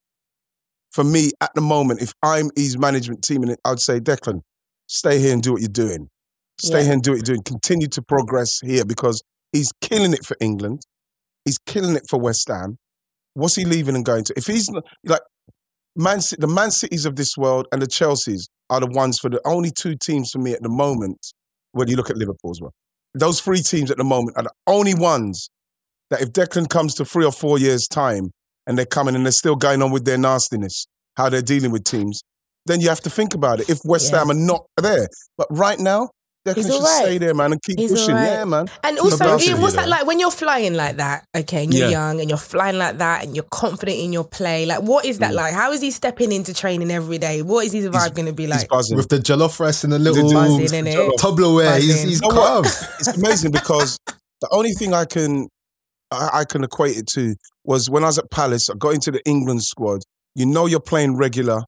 For me, at the moment, if I'm his management team, and I'd say, Declan, stay here and do what you're doing. Stay Yeah. here and do what you're doing. Continue to progress here because he's killing it for England. He's killing it for West Ham. What's he leaving and going to? If he's not- like Man, City, the Man Cities of this world and the Chelseas are the ones for the only two teams for me at the moment. When you look at Liverpool as well, those three teams at the moment are the only ones that if Declan comes to three or four years' time and they're coming and they're still going on with their nastiness, how they're dealing with teams, then you have to think about it. If West Yeah. Ham are not there, but right now, Declan He's should all right. stay there, man, and keep He's pushing. all right. Yeah, man. And He's also, about Ian, to what's be that there. like when you're flying like that? Okay, and you're Yeah. young and you're flying like that and you're confident in your play. Like, what is that Mm. like? How is he stepping into training every day? What is his vibe going to be He's like? buzzing. With the jollof rice and the Buzzing, little Buzzing, innit? Tupperware. He's, Buzzing. he's You know what? calm. It's amazing because the only thing I can I, I can equate it to was when I was at Palace. I got into the England squad. You know you're playing regular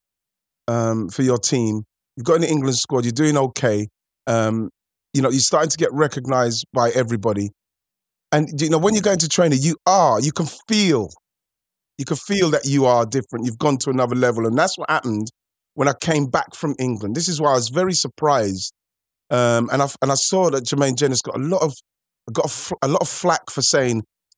um, for your team. You've got in the England squad. You're doing okay. Um, you know you're starting to get recognised by everybody. And you know when you go into training, you are you can feel you can feel that you are different. You've gone to another level, and that's what happened when I came back from England. This is why I was very surprised. Um, and I and I saw that Jermaine Jennings got a lot of got a, f- a lot of flack for saying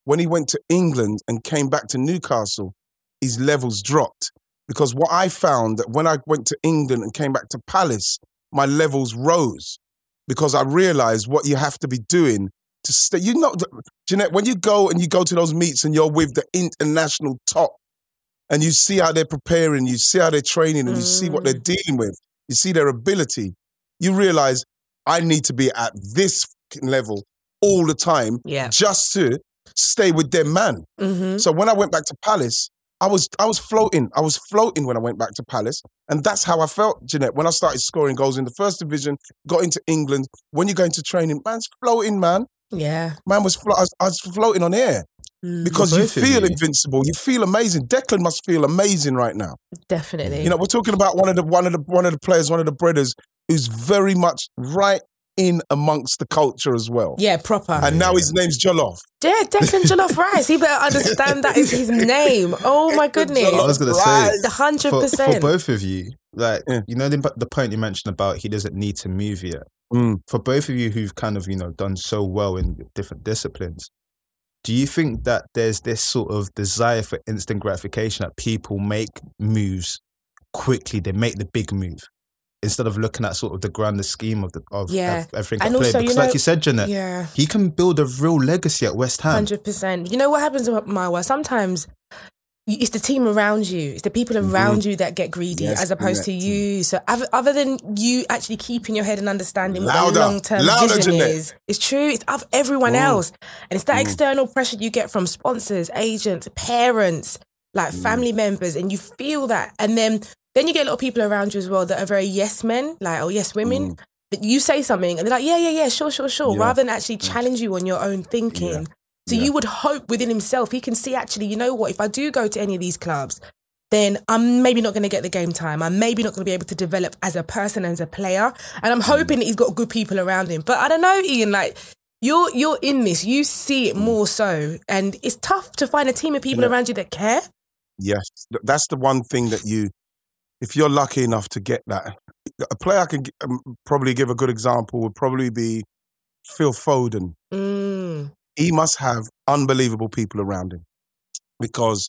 when he went to England and came back to Newcastle, his levels dropped. Because what I found that when I went to England and came back to Palace, my levels rose. Because I realized what you have to be doing to stay. You know, Jeanette, when you go and you go to those meets and you're with the international top and you see how they're preparing, you see how they're training and mm. you see what they're dealing with, you see their ability, you realize I need to be at this level all the time yeah. just to stay with them, man. Mm-hmm. So when I went back to Palace, I was I was floating. I was floating when I went back to Palace. And that's how I felt, Jeanette, when I started scoring goals in the first division, got into England. When you go into training, man's floating, man. Yeah. Man was, flo- I was, I was floating on air. Mm. Because you feel you. invincible. You feel amazing. Declan must feel amazing right now. Definitely. You know, we're talking about one of the one of the one of the players, one of the brothers who's very much right in amongst the culture as well. Yeah, proper. And now his name's Jollof. Yeah, Declan Jollof Rice. He better understand that is his name. Oh my goodness. I was going to say, one hundred percent. For, for both of you, like, yeah. you know, the, the point you mentioned about he doesn't need to move yet. Mm. For both of you who've kind of, you know, done so well in different disciplines, do you think that there's this sort of desire for instant gratification that people make moves quickly, they make the big move, instead of looking at sort of the grander scheme of the of, yeah. of everything and I play? also, Because you know, like you said, Jeanette, yeah. he can build a real legacy at West Ham. one hundred percent. You know what happens with Marwa? Sometimes it's the team around you. It's the people around mm-hmm. you that get greedy yes, as opposed correct. to you. So other, other than you actually keeping your head and understanding louder, what the long-term louder, vision Jeanette. is, it's true. It's of everyone mm. else. And it's that mm. external pressure you get from sponsors, agents, parents, like mm. family members, and you feel that. And then, then you get a lot of people around you as well that are very yes men, like, or yes women. Mm. You say something and they're like, yeah, yeah, yeah, sure, sure, sure, yeah. rather than actually challenge you on your own thinking. Yeah. So yeah. you would hope within himself, he can see actually, you know what, if I do go to any of these clubs, then I'm maybe not going to get the game time. I'm maybe not going to be able to develop as a person, as a player. And I'm hoping that he's got good people around him. But I don't know, Ian, like, you're you're in this. You see it more so. And it's tough to find a team of people yeah. around you that care. Yes. That's the one thing that you, if you're lucky enough to get that, a player I can probably give a good example would probably be Phil Foden. Mm. He must have unbelievable people around him because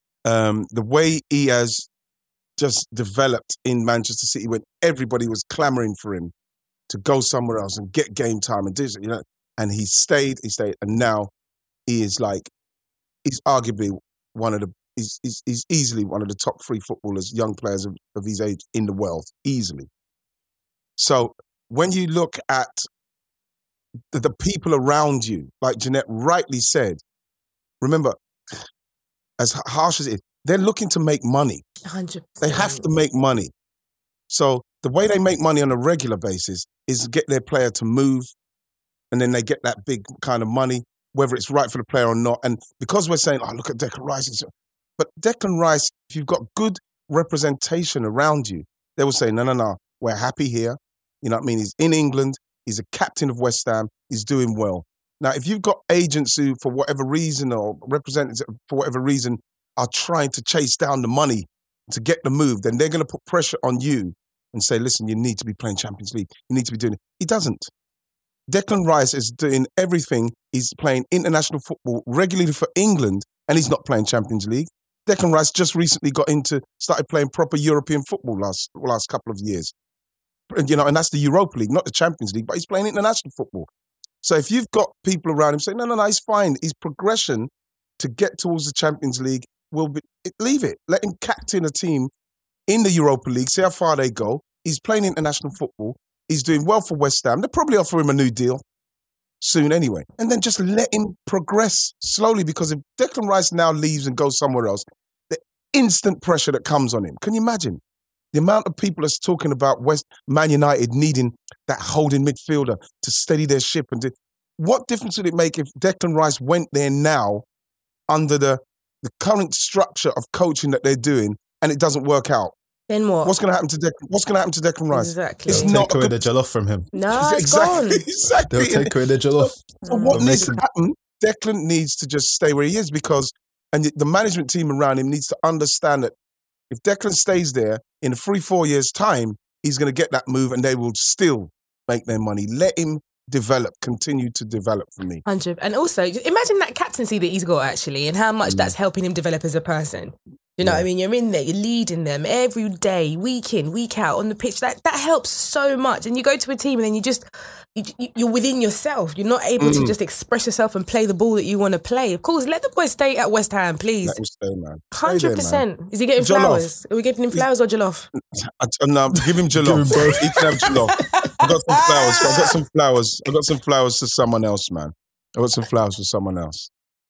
um, the way he has just developed in Manchester City when everybody was clamouring for him to go somewhere else and get game time and do, you know, and he stayed, he stayed, and now he is like, he's arguably one of the, he's, he's, he's easily one of the top three footballers, young players of, of his age in the world, easily. So when you look at The, the people around you, like Jeanette rightly said, remember, as harsh as it is, they're looking to make money. one hundred percent. They have to make money. So the way they make money on a regular basis is get their player to move, and then they get that big kind of money, whether it's right for the player or not. And because we're saying, oh, look at Declan Rice. But Declan Rice, if you've got good representation around you, they will say, no, no, no, we're happy here. You know what I mean? He's in England. He's a captain of West Ham. He's doing well. Now, if you've got agents who, for whatever reason, or representatives for whatever reason, are trying to chase down the money to get the move, then they're going to put pressure on you and say, listen, you need to be playing Champions League. You need to be doing it. He doesn't. Declan Rice is doing everything. He's playing international football regularly for England, and he's not playing Champions League. Declan Rice just recently got into, started playing proper European football last last couple of years. You know, and that's the Europa League, not the Champions League, but he's playing international football. So if you've got people around him saying, no, no, no, he's fine. His progression to get towards the Champions League will be, leave it. Let him captain a team in the Europa League, see how far they go. He's playing international football. He's doing well for West Ham. They'll probably offer him a new deal soon anyway. And then just let him progress slowly, because if Declan Rice now leaves and goes somewhere else, the instant pressure that comes on him, can you imagine? The amount of people that's talking about West Man United needing that holding midfielder to steady their ship. And to, what difference would it make if Declan Rice went there now under the, the current structure of coaching that they're doing and it doesn't work out? Then what? What's going to happen to Declan? What's going to happen to Declan Rice? Exactly. It's They'll not take away good... the jollof from him. No, it's exactly, gone. Exactly. They'll take away the jollof. So what They'll needs to happen? Declan needs to just stay where he is, because, and the management team around him needs to understand that if Declan stays there, in three, four years' time, he's going to get that move and they will still make their money. Let him develop, continue to develop for me. one hundred. And also, imagine that captain captaincy that he's got actually, and how much mm. that's helping him develop as a person. You know yeah. what I mean? You're in there, you're leading them every day, week in, week out on the pitch. That that helps so much. And you go to a team and then you just, you, you're within yourself. You're not able mm. to just express yourself and play the ball that you want to play. Of course, let the boy stay at West Ham, please. Let him stay, man. one hundred percent. Is he getting Jollof. flowers? Are we giving him flowers or Jollof? No, give him Jollof. Give him both. He can have Jollof. I got some flowers. I got some flowers. I got some flowers for someone else, man. I got some flowers for someone else.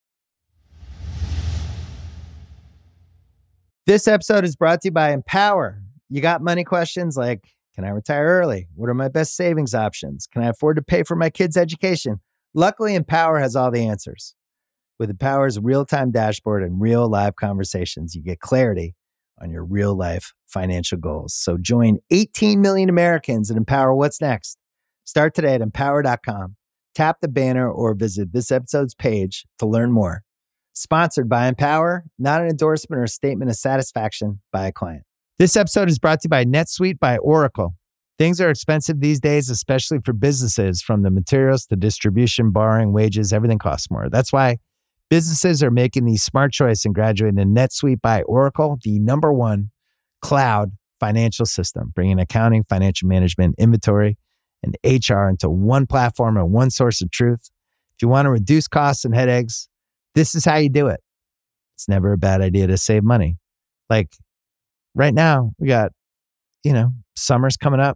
This episode is brought to you by Empower. You got money questions like, can I retire early? What are my best savings options? Can I afford to pay for my kids' education? Luckily, Empower has all the answers. With Empower's real-time dashboard and real live conversations, you get clarity on your real-life financial goals. So join eighteen million Americans and Empower what's next. Start today at empower dot com. Tap the banner or visit this episode's page to learn more. Sponsored by Empower, not an endorsement or a statement of satisfaction by a client. This episode is brought to you by NetSuite by Oracle. Things are expensive these days, especially for businesses, from the materials to distribution, borrowing, wages, everything costs more. That's why businesses are making the smart choice and graduating to NetSuite by Oracle, the number one cloud financial system, bringing accounting, financial management, inventory, and H R into one platform and one source of truth. If you want to reduce costs and headaches, this is how you do it. It's never a bad idea to save money. Like right now, we got, you know, summer's coming up.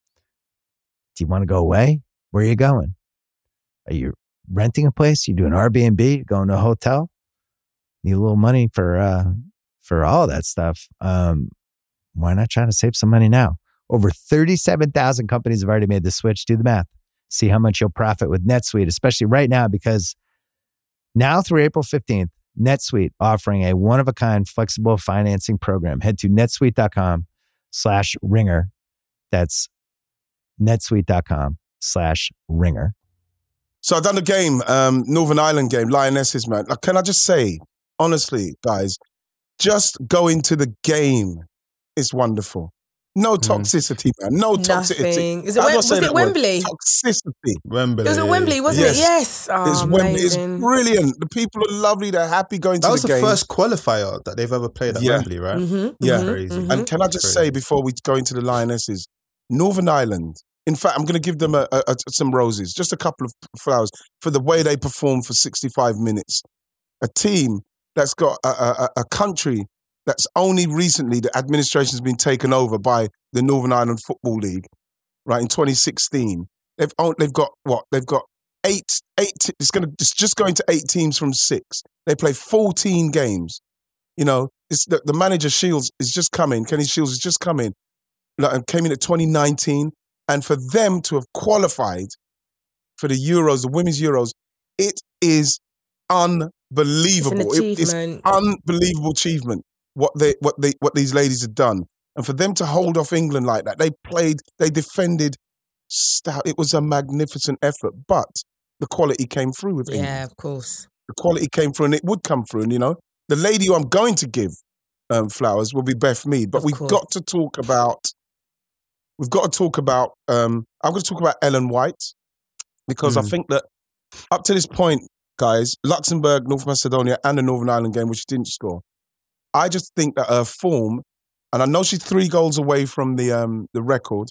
Do you want to go away? Where are you going? Are you renting a place? You doing Airbnb? Going to a hotel? Need a little money for uh, for all that stuff. Um, why not try to save some money now? Over thirty-seven thousand companies have already made the switch. Do the math. See how much you'll profit with NetSuite, especially right now, because now through April fifteenth, NetSuite offering a one-of-a-kind flexible financing program. Head to netsuite.com slash ringer. That's netsuite.com slash ringer. So I've done the game, um, Northern Ireland game, Lionesses, man. Like, can I just say, honestly, guys, just going to the game is wonderful. No toxicity, mm. man. No toxicity. Nothing. Is it, Wem- was it Wembley? Word? Toxicity. Wembley. It was at Wembley, wasn't yes. it? Yes. Oh, it's Wembley. It's brilliant. The people are lovely. They're happy going that to the game. That was the first qualifier that they've ever played at yeah. Wembley, right? Mm-hmm, yeah. Mm-hmm, Crazy. Mm-hmm. And can I just say, before we go into the Lionesses, Northern Ireland, in fact, I'm going to give them a, a, a, some roses, just a couple of flowers, for the way they performed for sixty-five minutes. A team that's got a, a, a country that's only recently, the administration's been taken over by the Northern Ireland Football League, right, in twenty sixteen. They've they've got what? They've got eight, eight, it's going to, it's just going to eight teams from six. They play fourteen games. You know, it's the, the manager Shields is just coming, Kenny Shields is just coming, like, came in at twenty nineteen. And for them to have qualified for the Euros, the Women's Euros, it is unbelievable. It's an it, it's unbelievable achievement what they what they what these ladies have done. And for them to hold off England like that, they played, they defended stout. It was a magnificent effort, but the quality came through with England. Yeah, of course. The quality came through, and it would come through. And, you know, the lady who I'm going to give um, flowers will be Beth Mead. But of we've course. got to talk about, we've got to talk about, um, I'm going to talk about Ellen White, because mm. I think that up to this point, guys, Luxembourg, North Macedonia, and the Northern Ireland game, which she didn't score, I just think that her form, and I know she's three goals away from the um, the record,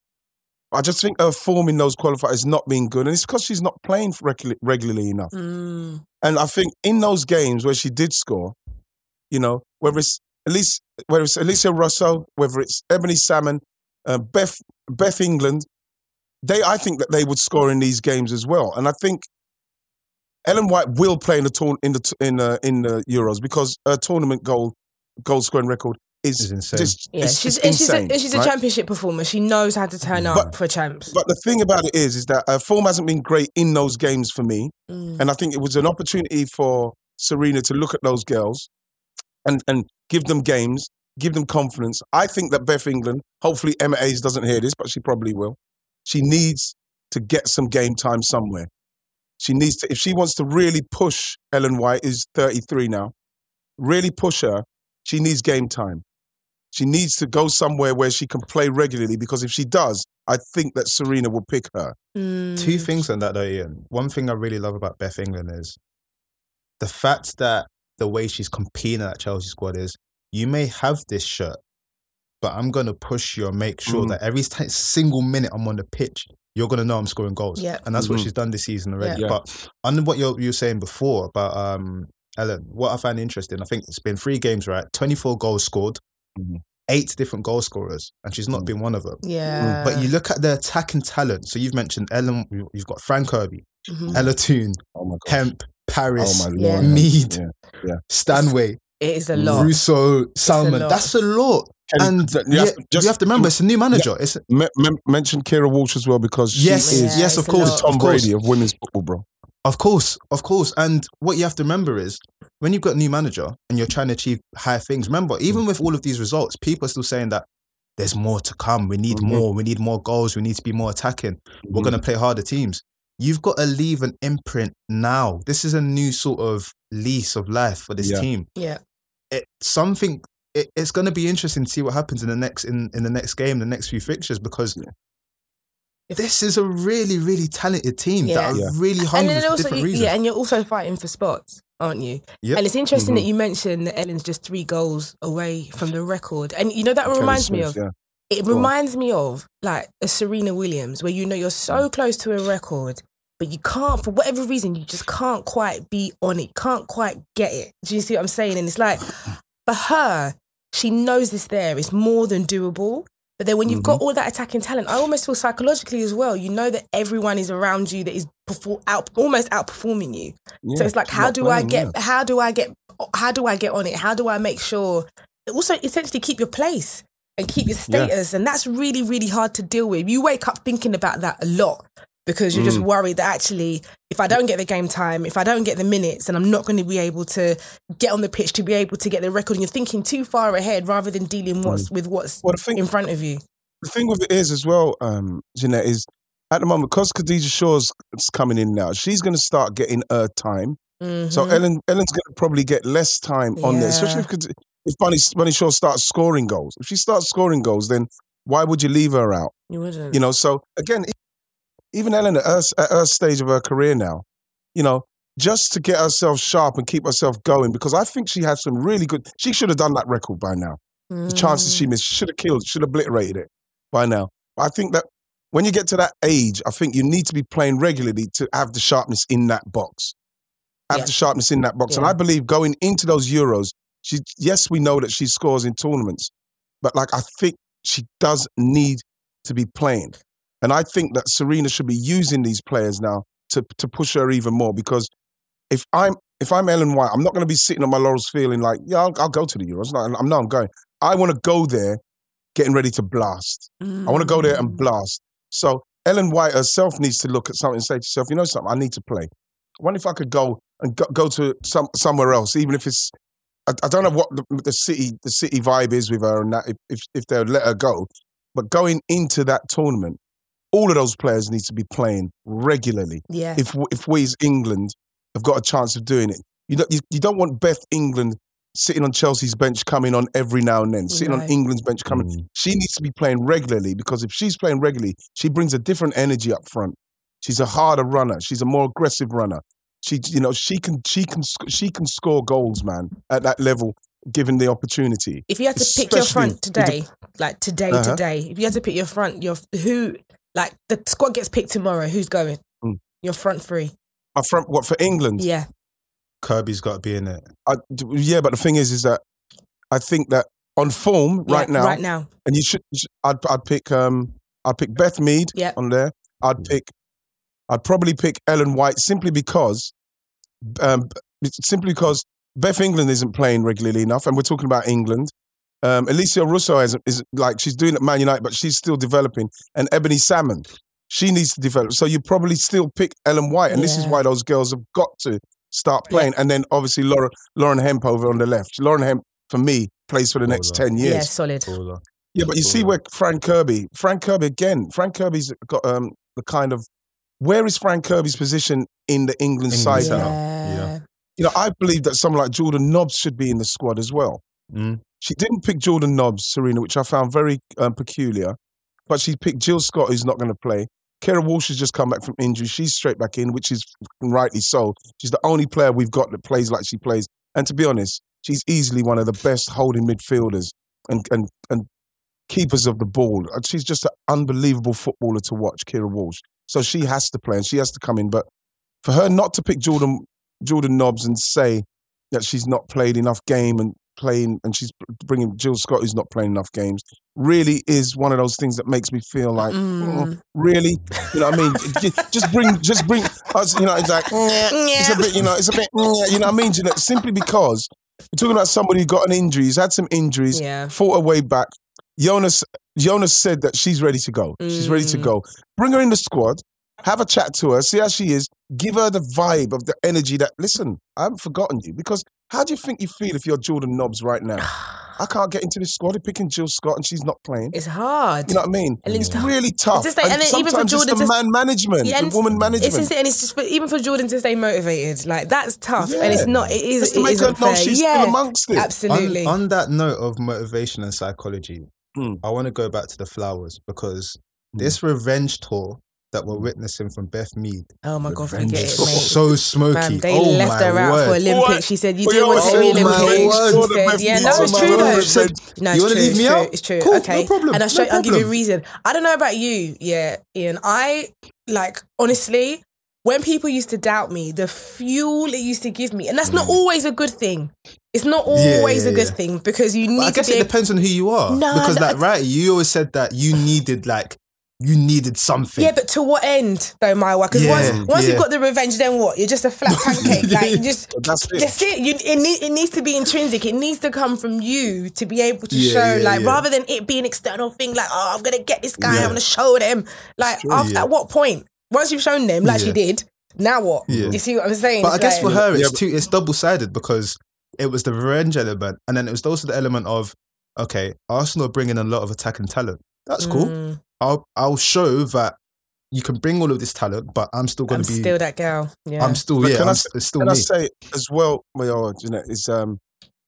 I just think her form in those qualifiers has not been good. And it's because she's not playing regularly, regularly enough. Mm. And I think in those games where she did score, you know, whether it's Elise, whether it's Alicia Russo, whether it's Ebony Salmon, uh, Beth Beth England, they I think that they would score in these games as well. And I think Ellen White will play in the tour, in the in the in the Euros, because her tournament goal goal scoring record is It's insane. just Yeah, it's, she's, it's and she's, insane. a, she's a right? championship performer. She knows how to turn up But- for champs. But the thing about it is, is that her form hasn't been great in those games for me. Mm. And I think it was an opportunity for Serena to look at those girls and, and give them games, give them confidence. I think that Beth England, hopefully Emma Hayes doesn't hear this, but she probably will. She needs to get some game time somewhere. She needs to, if she wants to really push Ellen White, who's thirty-three now, really push her, she needs game time. She needs to go somewhere where she can play regularly, because if she does, I think that Serena will pick her. Mm. Two things on that though, Ian. One thing I really love about Beth England is the fact that the way she's competing at Chelsea squad is, you may have this shirt, but I'm going to push you and make sure Mm. that every t- single minute I'm on the pitch, you're going to know I'm scoring goals. Yeah. And that's what Mhm. she's done this season already. Yeah. But on what you're, you were saying before about um, Ellen, what I find interesting, I think it's been three games, right? twenty-four goals scored, Mhm. eight different goal scorers, and she's not Mm. been one of them. Yeah. But you look at the attacking talent. So you've mentioned Ellen, you've got Fran Kirby, Mhm. Ella Toon, Oh my God. Hemp, Paris, Oh my Yeah. Lord. Mead, Yeah. Stanway, It is a lot. Russo, Salmon. lot. That's a lot. And And th- you, you have have to to, just- you have to remember, it's a new manager. It's Me- me- mention Kira Walsh as well because she Yes, is Yeah, yes, of it's a course, lot. Tom of course, Brady of women's football, bro. of course, of course. And what you have to remember is, when you've got a new manager and you're trying to achieve higher things, remember, even with all of these results, people are still saying that there's more to come. We need Mhm. more. We need more goals. We need to be more attacking. We're Mhm. going to play harder teams. You've got to leave an imprint now. This is a new sort of lease of life for this Yeah. team. Yeah. It, something. It, it's going to be interesting to see what happens in the next in, in the next game, the next few fixtures, because this is a really, really talented team Yeah. that are Yeah. really And hungry then for also, different you- reasons. yeah, and you're also fighting for spots, aren't you? Yep. And it's interesting Mhm. that you mentioned that Ellen's just three goals away from the record. And you know, that Kelly reminds me Smith, of, yeah. it Go on. reminds me of like a Serena Williams, where you know you're so close to a record, but you can't, for whatever reason, you just can't quite be on it, can't quite get it. Do you see what I'm saying? And it's like, for her, she knows it's there, it's more than doable. But then when you've got all that attacking talent, I almost feel psychologically as well, you know that everyone is around you that is perfor- out, almost outperforming you. Yeah. So it's like, She's how not do I playing, get, yeah. how do I get, how do I get on it? How do I make sure, also essentially keep your place and keep your Yeah. status? And that's really, really hard to deal with. You wake up thinking about that a lot because you're just Mm. worried that actually, if I don't get the game time, if I don't get the minutes, then I'm not going to be able to get on the pitch to be able to get the record. And you're thinking too far ahead rather than dealing what's, with what's Well, the thing, in front of you. the thing with it is as well, um, Jeanette, is at the moment, because Khadija Shaw's coming in now, she's going to start getting her time. So Mhm. Ellen, Ellen's going to probably get less time on there, especially Yeah. if, if Bunny, Bunny Shaw starts scoring goals. If she starts scoring goals, then why would you leave her out? You wouldn't. You know, so again, even Ellen at her, at her stage of her career now, you know, just to get herself sharp and keep herself going, because I think she had some really good, she should have done that record by now. The chances she missed, she should have killed, should have obliterated it by now. But I think that when you get to that age, I think you need to be playing regularly to have the sharpness in that box. Have Yeah. the sharpness in that box. And Yeah. I believe going into those Euros, she yes, we know that she scores in tournaments, but like I think she does need to be playing. And I think that Serena should be using these players now to to push her even more, because if I'm if I'm Ellen White, I'm not going to be sitting on my laurels feeling like, yeah, I'll, I'll go to the Euros. No, I'm no, I'm going. I want to go there getting ready to blast. I want to go there and blast. So Ellen White herself needs to look at something and say to herself, you know something, I need to play. I wonder if I could go and go, go to some somewhere else, even if it's, I, I don't know what the, the city the city vibe is with her and that, if, if, if they'll let her go. But going into that tournament, all of those players need to be playing regularly. Yeah. If if we as England have got a chance of doing it. You don't, you, you don't want Beth England sitting on Chelsea's bench coming on every now and then, sitting No. on England's bench coming. Mm. She needs to be playing regularly, because if she's playing regularly, she brings a different energy up front. She's a harder runner. She's a more aggressive runner. She, you know, she can, she can, sc- she can score goals, man, at that level, given the opportunity. If you had to pick your Especially front today, like today, Uh-huh. today, if you had to pick your front, your who, like the squad gets picked tomorrow, who's going? Mm. Your front three. My front, what for England? Yeah. Kirby's got to be in it. I, yeah, but the thing is, is that I think that on form right Yeah, now, Right now. and you should, you should- I'd, I'd pick, um, I'd pick Beth Mead Yeah. on there. I'd pick, I'd probably pick Ellen White simply because, um, simply because Beth England isn't playing regularly enough, and we're talking about England. Um, Alicia Russo is, is like she's doing it at Man United, but she's still developing. And Ebony Salmon, she needs to develop. So you probably still pick Ellen White, and this is Yeah. why those girls have got to start playing. And then obviously Laura, Lauren Hemp over on the left. Lauren Hemp, for me, plays for the next Baller. ten Yeah, years. solid. Baller. Yeah, but you see Baller. where Frank Kirby, Frank Kirby again, Frank Kirby's got um, the kind of, where is Frank Kirby's position in the England England side setup. now? Yeah. You know, I believe that someone like Jordan Nobbs should be in the squad as well. Mm. She didn't pick Jordan Nobbs, Serena, which I found very um, peculiar. But she picked Jill Scott, who's not going to play. Kara Walsh has just come back from injury. She's straight back in, which is rightly so. She's the only player we've got that plays like she plays. And to be honest, she's easily one of the best holding midfielders and and and keepers of the ball. She's just an unbelievable footballer to watch, Kara Walsh. So she has to play and she has to come in. But for her not to pick Jordan Jordan Nobbs and say that she's not played enough game and playing, and she's bringing Jill Scott, who's not playing enough games, really is one of those things that makes me feel like, mm. oh, really, you know what I mean? just bring, just bring us, you know. It's like, it's a bit, you know, it's a bit, you know what I mean? You know, simply because we're talking about somebody who got an injury, he's had some injuries, yeah. fought her way back. Jonas, Jonas said that she's ready to go. Mm. She's ready to go. Bring her in the squad. Have a chat to her. See how she is. Give her the vibe of the energy that, listen, I haven't forgotten you. Because how do you think you feel if you're Jordan Nobbs right now? I can't get into this squad. They're picking Jill Scott and she's not playing. It's hard. You know what I mean? And it's yeah. really tough. It's like, and, and then sometimes even for Jordan it's the to, man management, yeah, the woman management. It's, and it's just for, even for Jordan to stay motivated, like that's tough. Yeah. And it's not, it is, just to it make her know fair. she's yeah. still amongst it. Absolutely. On, on that note of motivation and psychology, mm. I want to go back to the Flowers because mm. this revenge tour that we're witnessing from Beth Mead. Oh my God, forget it, mate. So smoky. Man, they oh left her out word. for Olympics. What? She said, you didn't oh want to be Olympics. She said, yeah, no, oh it's true though. She said, no, you want to leave me out? It's true. Cool, okay. No problem. And I'll, show, no I'll problem. give you a reason. I don't know about you, yeah, Ian. I, like, honestly, when people used to doubt me, the fuel it used to give me, and that's mm. not always a good thing. It's not always yeah, yeah, a good yeah. thing because you need but I guess to be it depends on who you are. No, because, no, like, right, you always said that you needed, like, you needed something. Yeah, but to what end, though, Maiwa? Because yeah, once, once yeah. you've got the revenge, then what? You're just a flat pancake. Like, you just, that's it. That's it. You, it, need, it needs to be intrinsic. It needs to come from you to be able to yeah, show, yeah, like, yeah. rather than it being an external thing, like, oh, I'm going to get this guy, yeah. I'm going to show them. Like, true, after, yeah. at what point? Once you've shown them, like yeah. she did, now what? Yeah. Do you see what I'm saying? But it's I guess like, for her, it's, yeah, too, it's double-sided because it was the revenge element, and then it was also the element of, okay, Arsenal bring in a lot of attacking talent. That's cool. Mm. I'll I'll show that you can bring all of this talent, but I'm still going to be still that girl. Yeah, I'm still but yeah. Can I'm, I, it's still can me. I say as well, my old, you know, is um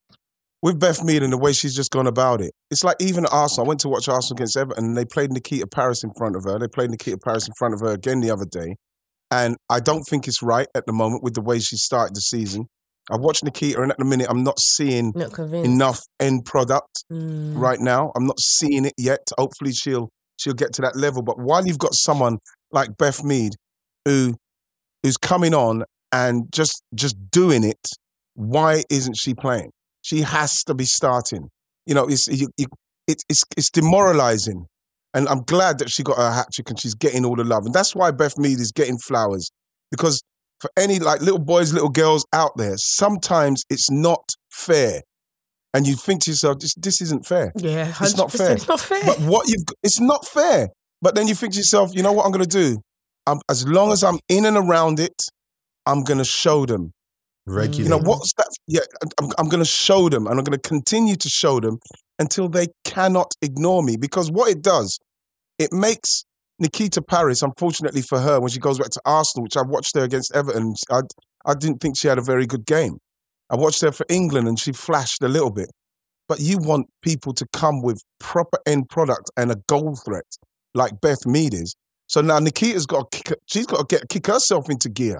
with Beth Mead and the way she's just gone about it. It's like even at Arsenal. I went to watch Arsenal against Everton, and they played Nikita Paris in front of her. They played Nikita Paris in front of her again the other day, and I don't think it's right at the moment with the way she started the season. I watched Nikita, and at the minute, I'm not seeing not enough end product mm. right now. I'm not seeing it yet. Hopefully, she'll. She'll get to that level. But while you've got someone like Beth Mead who who's coming on and just just doing it, why isn't she playing? She has to be starting. You know, it's you, you, it, it's it's demoralizing. And I'm glad that she got her hat trick and she's getting all the love. And that's why Beth Mead is getting flowers. Because for any like little boys, little girls out there, sometimes it's not fair. And you think to yourself, this, this isn't fair. Yeah, it's not fair. It's not fair. But what you've, it's not fair. But then you think to yourself, you know what I'm going to do? I'm, as long as I'm in and around it, I'm going to show them. Regularly. You know, what's that? Yeah, I'm, I'm going to show them, and I'm going to continue to show them until they cannot ignore me. Because what it does, it makes Nikita Paris, unfortunately for her, when she goes back to Arsenal, which I watched her against Everton, I, I didn't think she had a very good game. I watched her for England and she flashed a little bit. But you want people to come with proper end product and a goal threat like Beth Mead is. So now Nikita's got to kick, she's got to get kick herself into gear.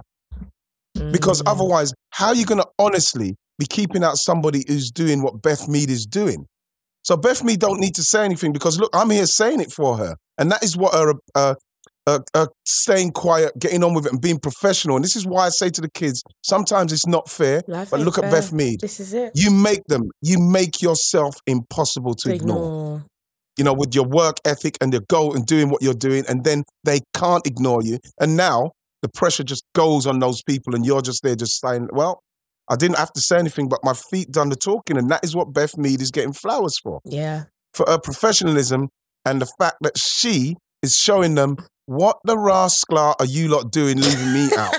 Mm. Because otherwise, how are you going to honestly be keeping out somebody who's doing what Beth Mead is doing? So Beth Mead don't need to say anything because, look, I'm here saying it for her. And that is what her uh, uh, uh, staying quiet, getting on with it and being professional. And this is why I say to the kids, sometimes it's not fair, Life but look fair. at Beth Mead. This is it. You make them, you make yourself impossible to, to ignore. ignore. You know, with your work ethic and your goal and doing what you're doing, and then they can't ignore you. And now the pressure just goes on those people and you're just there just saying, well, I didn't have to say anything, but my feet done the talking. And that is what Beth Mead is getting flowers for. Yeah. For her professionalism and the fact that she is showing them, what the rascal are you lot doing leaving me out?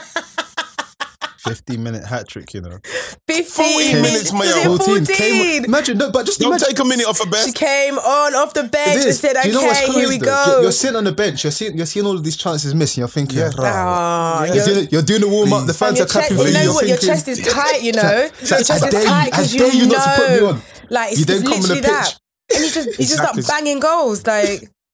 fifteen minute hat trick, you know. fifteen fourteen minutes, Mayo. fourteen. Came, imagine, no, but just Don't imagine. take a minute off a bench. She came on off the bench and said, okay, you know what's here we though? go. You're, you're sitting on the bench, you're seeing, you're seeing all of these chances missing, you're thinking, yeah. Rah, oh, you're, you're, doing, you're doing the warm up, the fans are clapping for you. You know you're what, thinking, your chest is tight, you know. Your chest is tight because you you know. Not to put me on. Like, it's, you then it's come on the literally that. pitch. And you just, you Exactly. just start banging goals, like...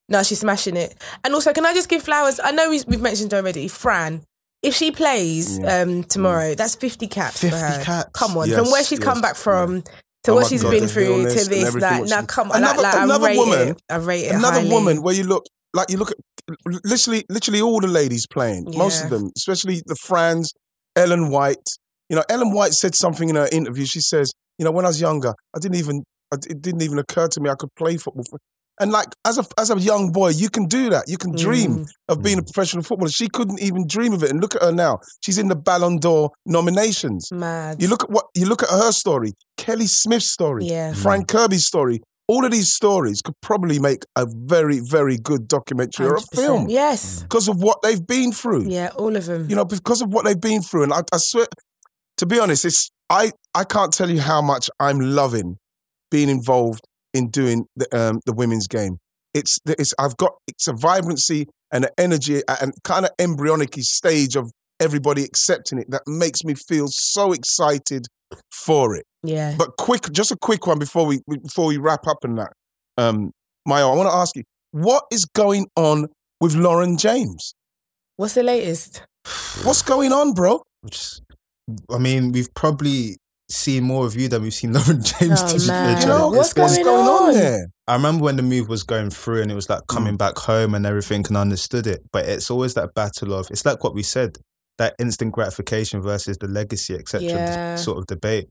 No, she's smashing it. And also, can I just give flowers? I know we've, we've mentioned already, Fran. If she plays Yeah. um, tomorrow, that's fifty caps fifty for her. caps. Come on, Yes, from where she's yes, come back from to Oh what my she's God, been the through illness to and this, everything that. what Now, she- come on, Another- like, like, another I rate woman- it. I rate it Another highly. woman where you look, like you look at, literally, literally all the ladies playing, most Yeah. of them, especially the Frans, Ellen White. You know, Ellen White said something in her interview. She says, you know, when I was younger, I didn't even, it didn't even occur to me I could play football. For, and like, as a, as a young boy, you can do that. You can dream Mm. of being a professional footballer. She couldn't even dream of it. And look at her now. She's in the Ballon d'Or nominations. Mad. You look at what, you look at her story, Kelly Smith's story, Yeah. Frank Kirby's story. All of these stories could probably make a very, very good documentary or a one hundred percent. film Yes. because of what they've been through. Yeah, all of them. You know, because of what they've been through. And I, I swear, to be honest, it's I, I can't tell you how much I'm loving being involved in doing the, um, the women's game. It's, it's I've got it's a vibrancy and an energy and kind of embryonic stage of everybody accepting it that makes me feel so excited for it. Yeah. But quick, just a quick one before we before we wrap up and that. Um, Mayo, I want to ask you, what is going on with Lauren James? What's the latest? What's going on, bro? Which, I mean, we've probably seen more of you than we've seen Lauren James. Oh, to be man. fair, You know, Janet. What's It's been- going on? there? I remember when the move was going through and it was like coming back home and everything and understood it. But it's always that battle of, it's like what we said, that instant gratification versus the legacy, et cetera Yeah. sort of debate.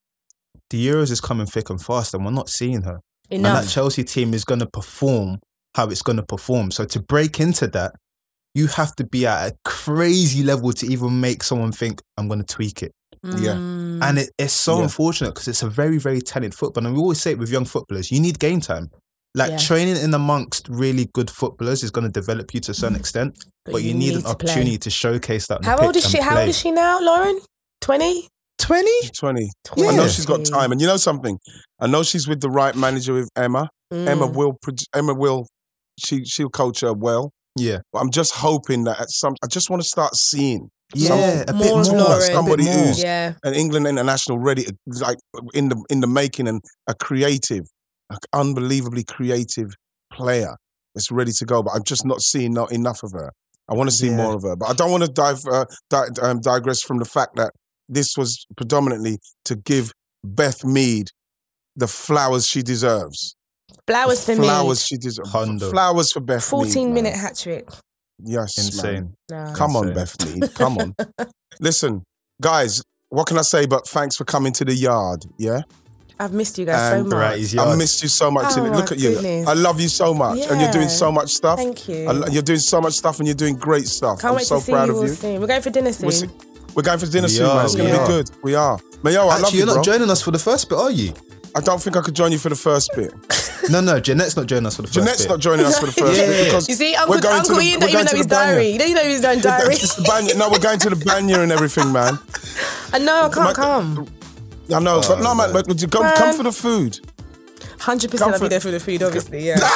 The Euros is coming thick and fast and we're not seeing her. And Enough. that Chelsea team is going to perform how it's going to perform. So to break into that, you have to be at a crazy level to even make someone think, I'm going to tweak it. Yeah. Mm. And it, it's so Yeah. unfortunate because it's a very, very talented footballer. And we always say it with young footballers, you need game time. Like Yeah. training in amongst really good footballers is going to develop you to a certain extent, but, you, need, an to play. opportunity to showcase that on the How old pitch is she? and How play. old is she now, Lauren? twenty? twenty? twenty. twenty. I know she's got time. And you know something? I know she's with the right manager with Emma. Mm. Emma will, produ- Emma will, she, she'll coach her well. Yeah. But I'm just hoping that at some, I just want to start seeing Yeah, a bit more of more. Lauren. somebody a bit more. who's Yeah. an England international ready, like in the in the making, and a creative, like unbelievably creative player that's ready to go. But I'm just not seeing not enough of her. I want to see Yeah. more of her, but I don't want to dive, uh, di- um, digress from the fact that this was predominantly to give Beth Mead the flowers she deserves. Flowers for flowers me. she deserves. Hundo. Flowers for Beth Mead. fourteen minute man. hat trick. Yes, Insane. man. No. Come on, Insane. Beth Mead. Come on. Listen, guys, what can I say but thanks for coming to the yard, yeah? I've missed you guys so And- much. Right, he's I yours. missed you so much. Oh, innit? my Look at you. goodness. I love you so much. And you're doing Yeah. so much stuff. Thank you. I lo- you're doing so much stuff and you're doing great stuff. Can't I'm wait so to see proud you of all you. soon. We're going for dinner soon. We're, si- we're going for dinner We soon, are, man. It's going we to are. be good. We are. Mayo, I love Actually, you, you're bro. not joining us for the first bit, are you? I don't think I could join you for the first bit. No, no, Jeanette's not joining us for the first Jeanette's bit. not joining us for the first Yeah. bit because You see, we're Uncle, going to Uncle the- Ian we're don't even going know to his the Banya. diary. You don't even know his own diary. It's the Banya. No, we're going to the Banya and everything, man. I know, I My- can't come. I know, but no, man, man. but come, Man. come for the food. one hundred percent Come I'll be for- there for the food, obviously, yeah.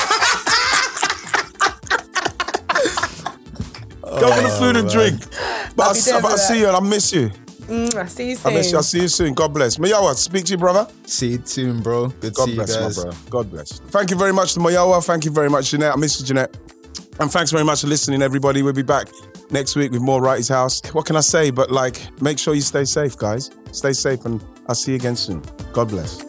Go for the food and man. drink. But I'll I'll, be there but for I'll see that. you and I miss you. Mm, I'll see you I soon. miss you. I'll see you soon. God bless. Mayawa, speak to you, brother. See you soon, bro. Good to God see you bless, guys. my brother. God bless. Thank you very much to Mayawa. Thank you very much, Jeanette. I miss you, Jeanette. And thanks very much for listening, everybody. We'll be back next week with more Wrighty's House. What can I say? But like, make sure you stay safe, guys. Stay safe, and I'll see you again soon. God bless.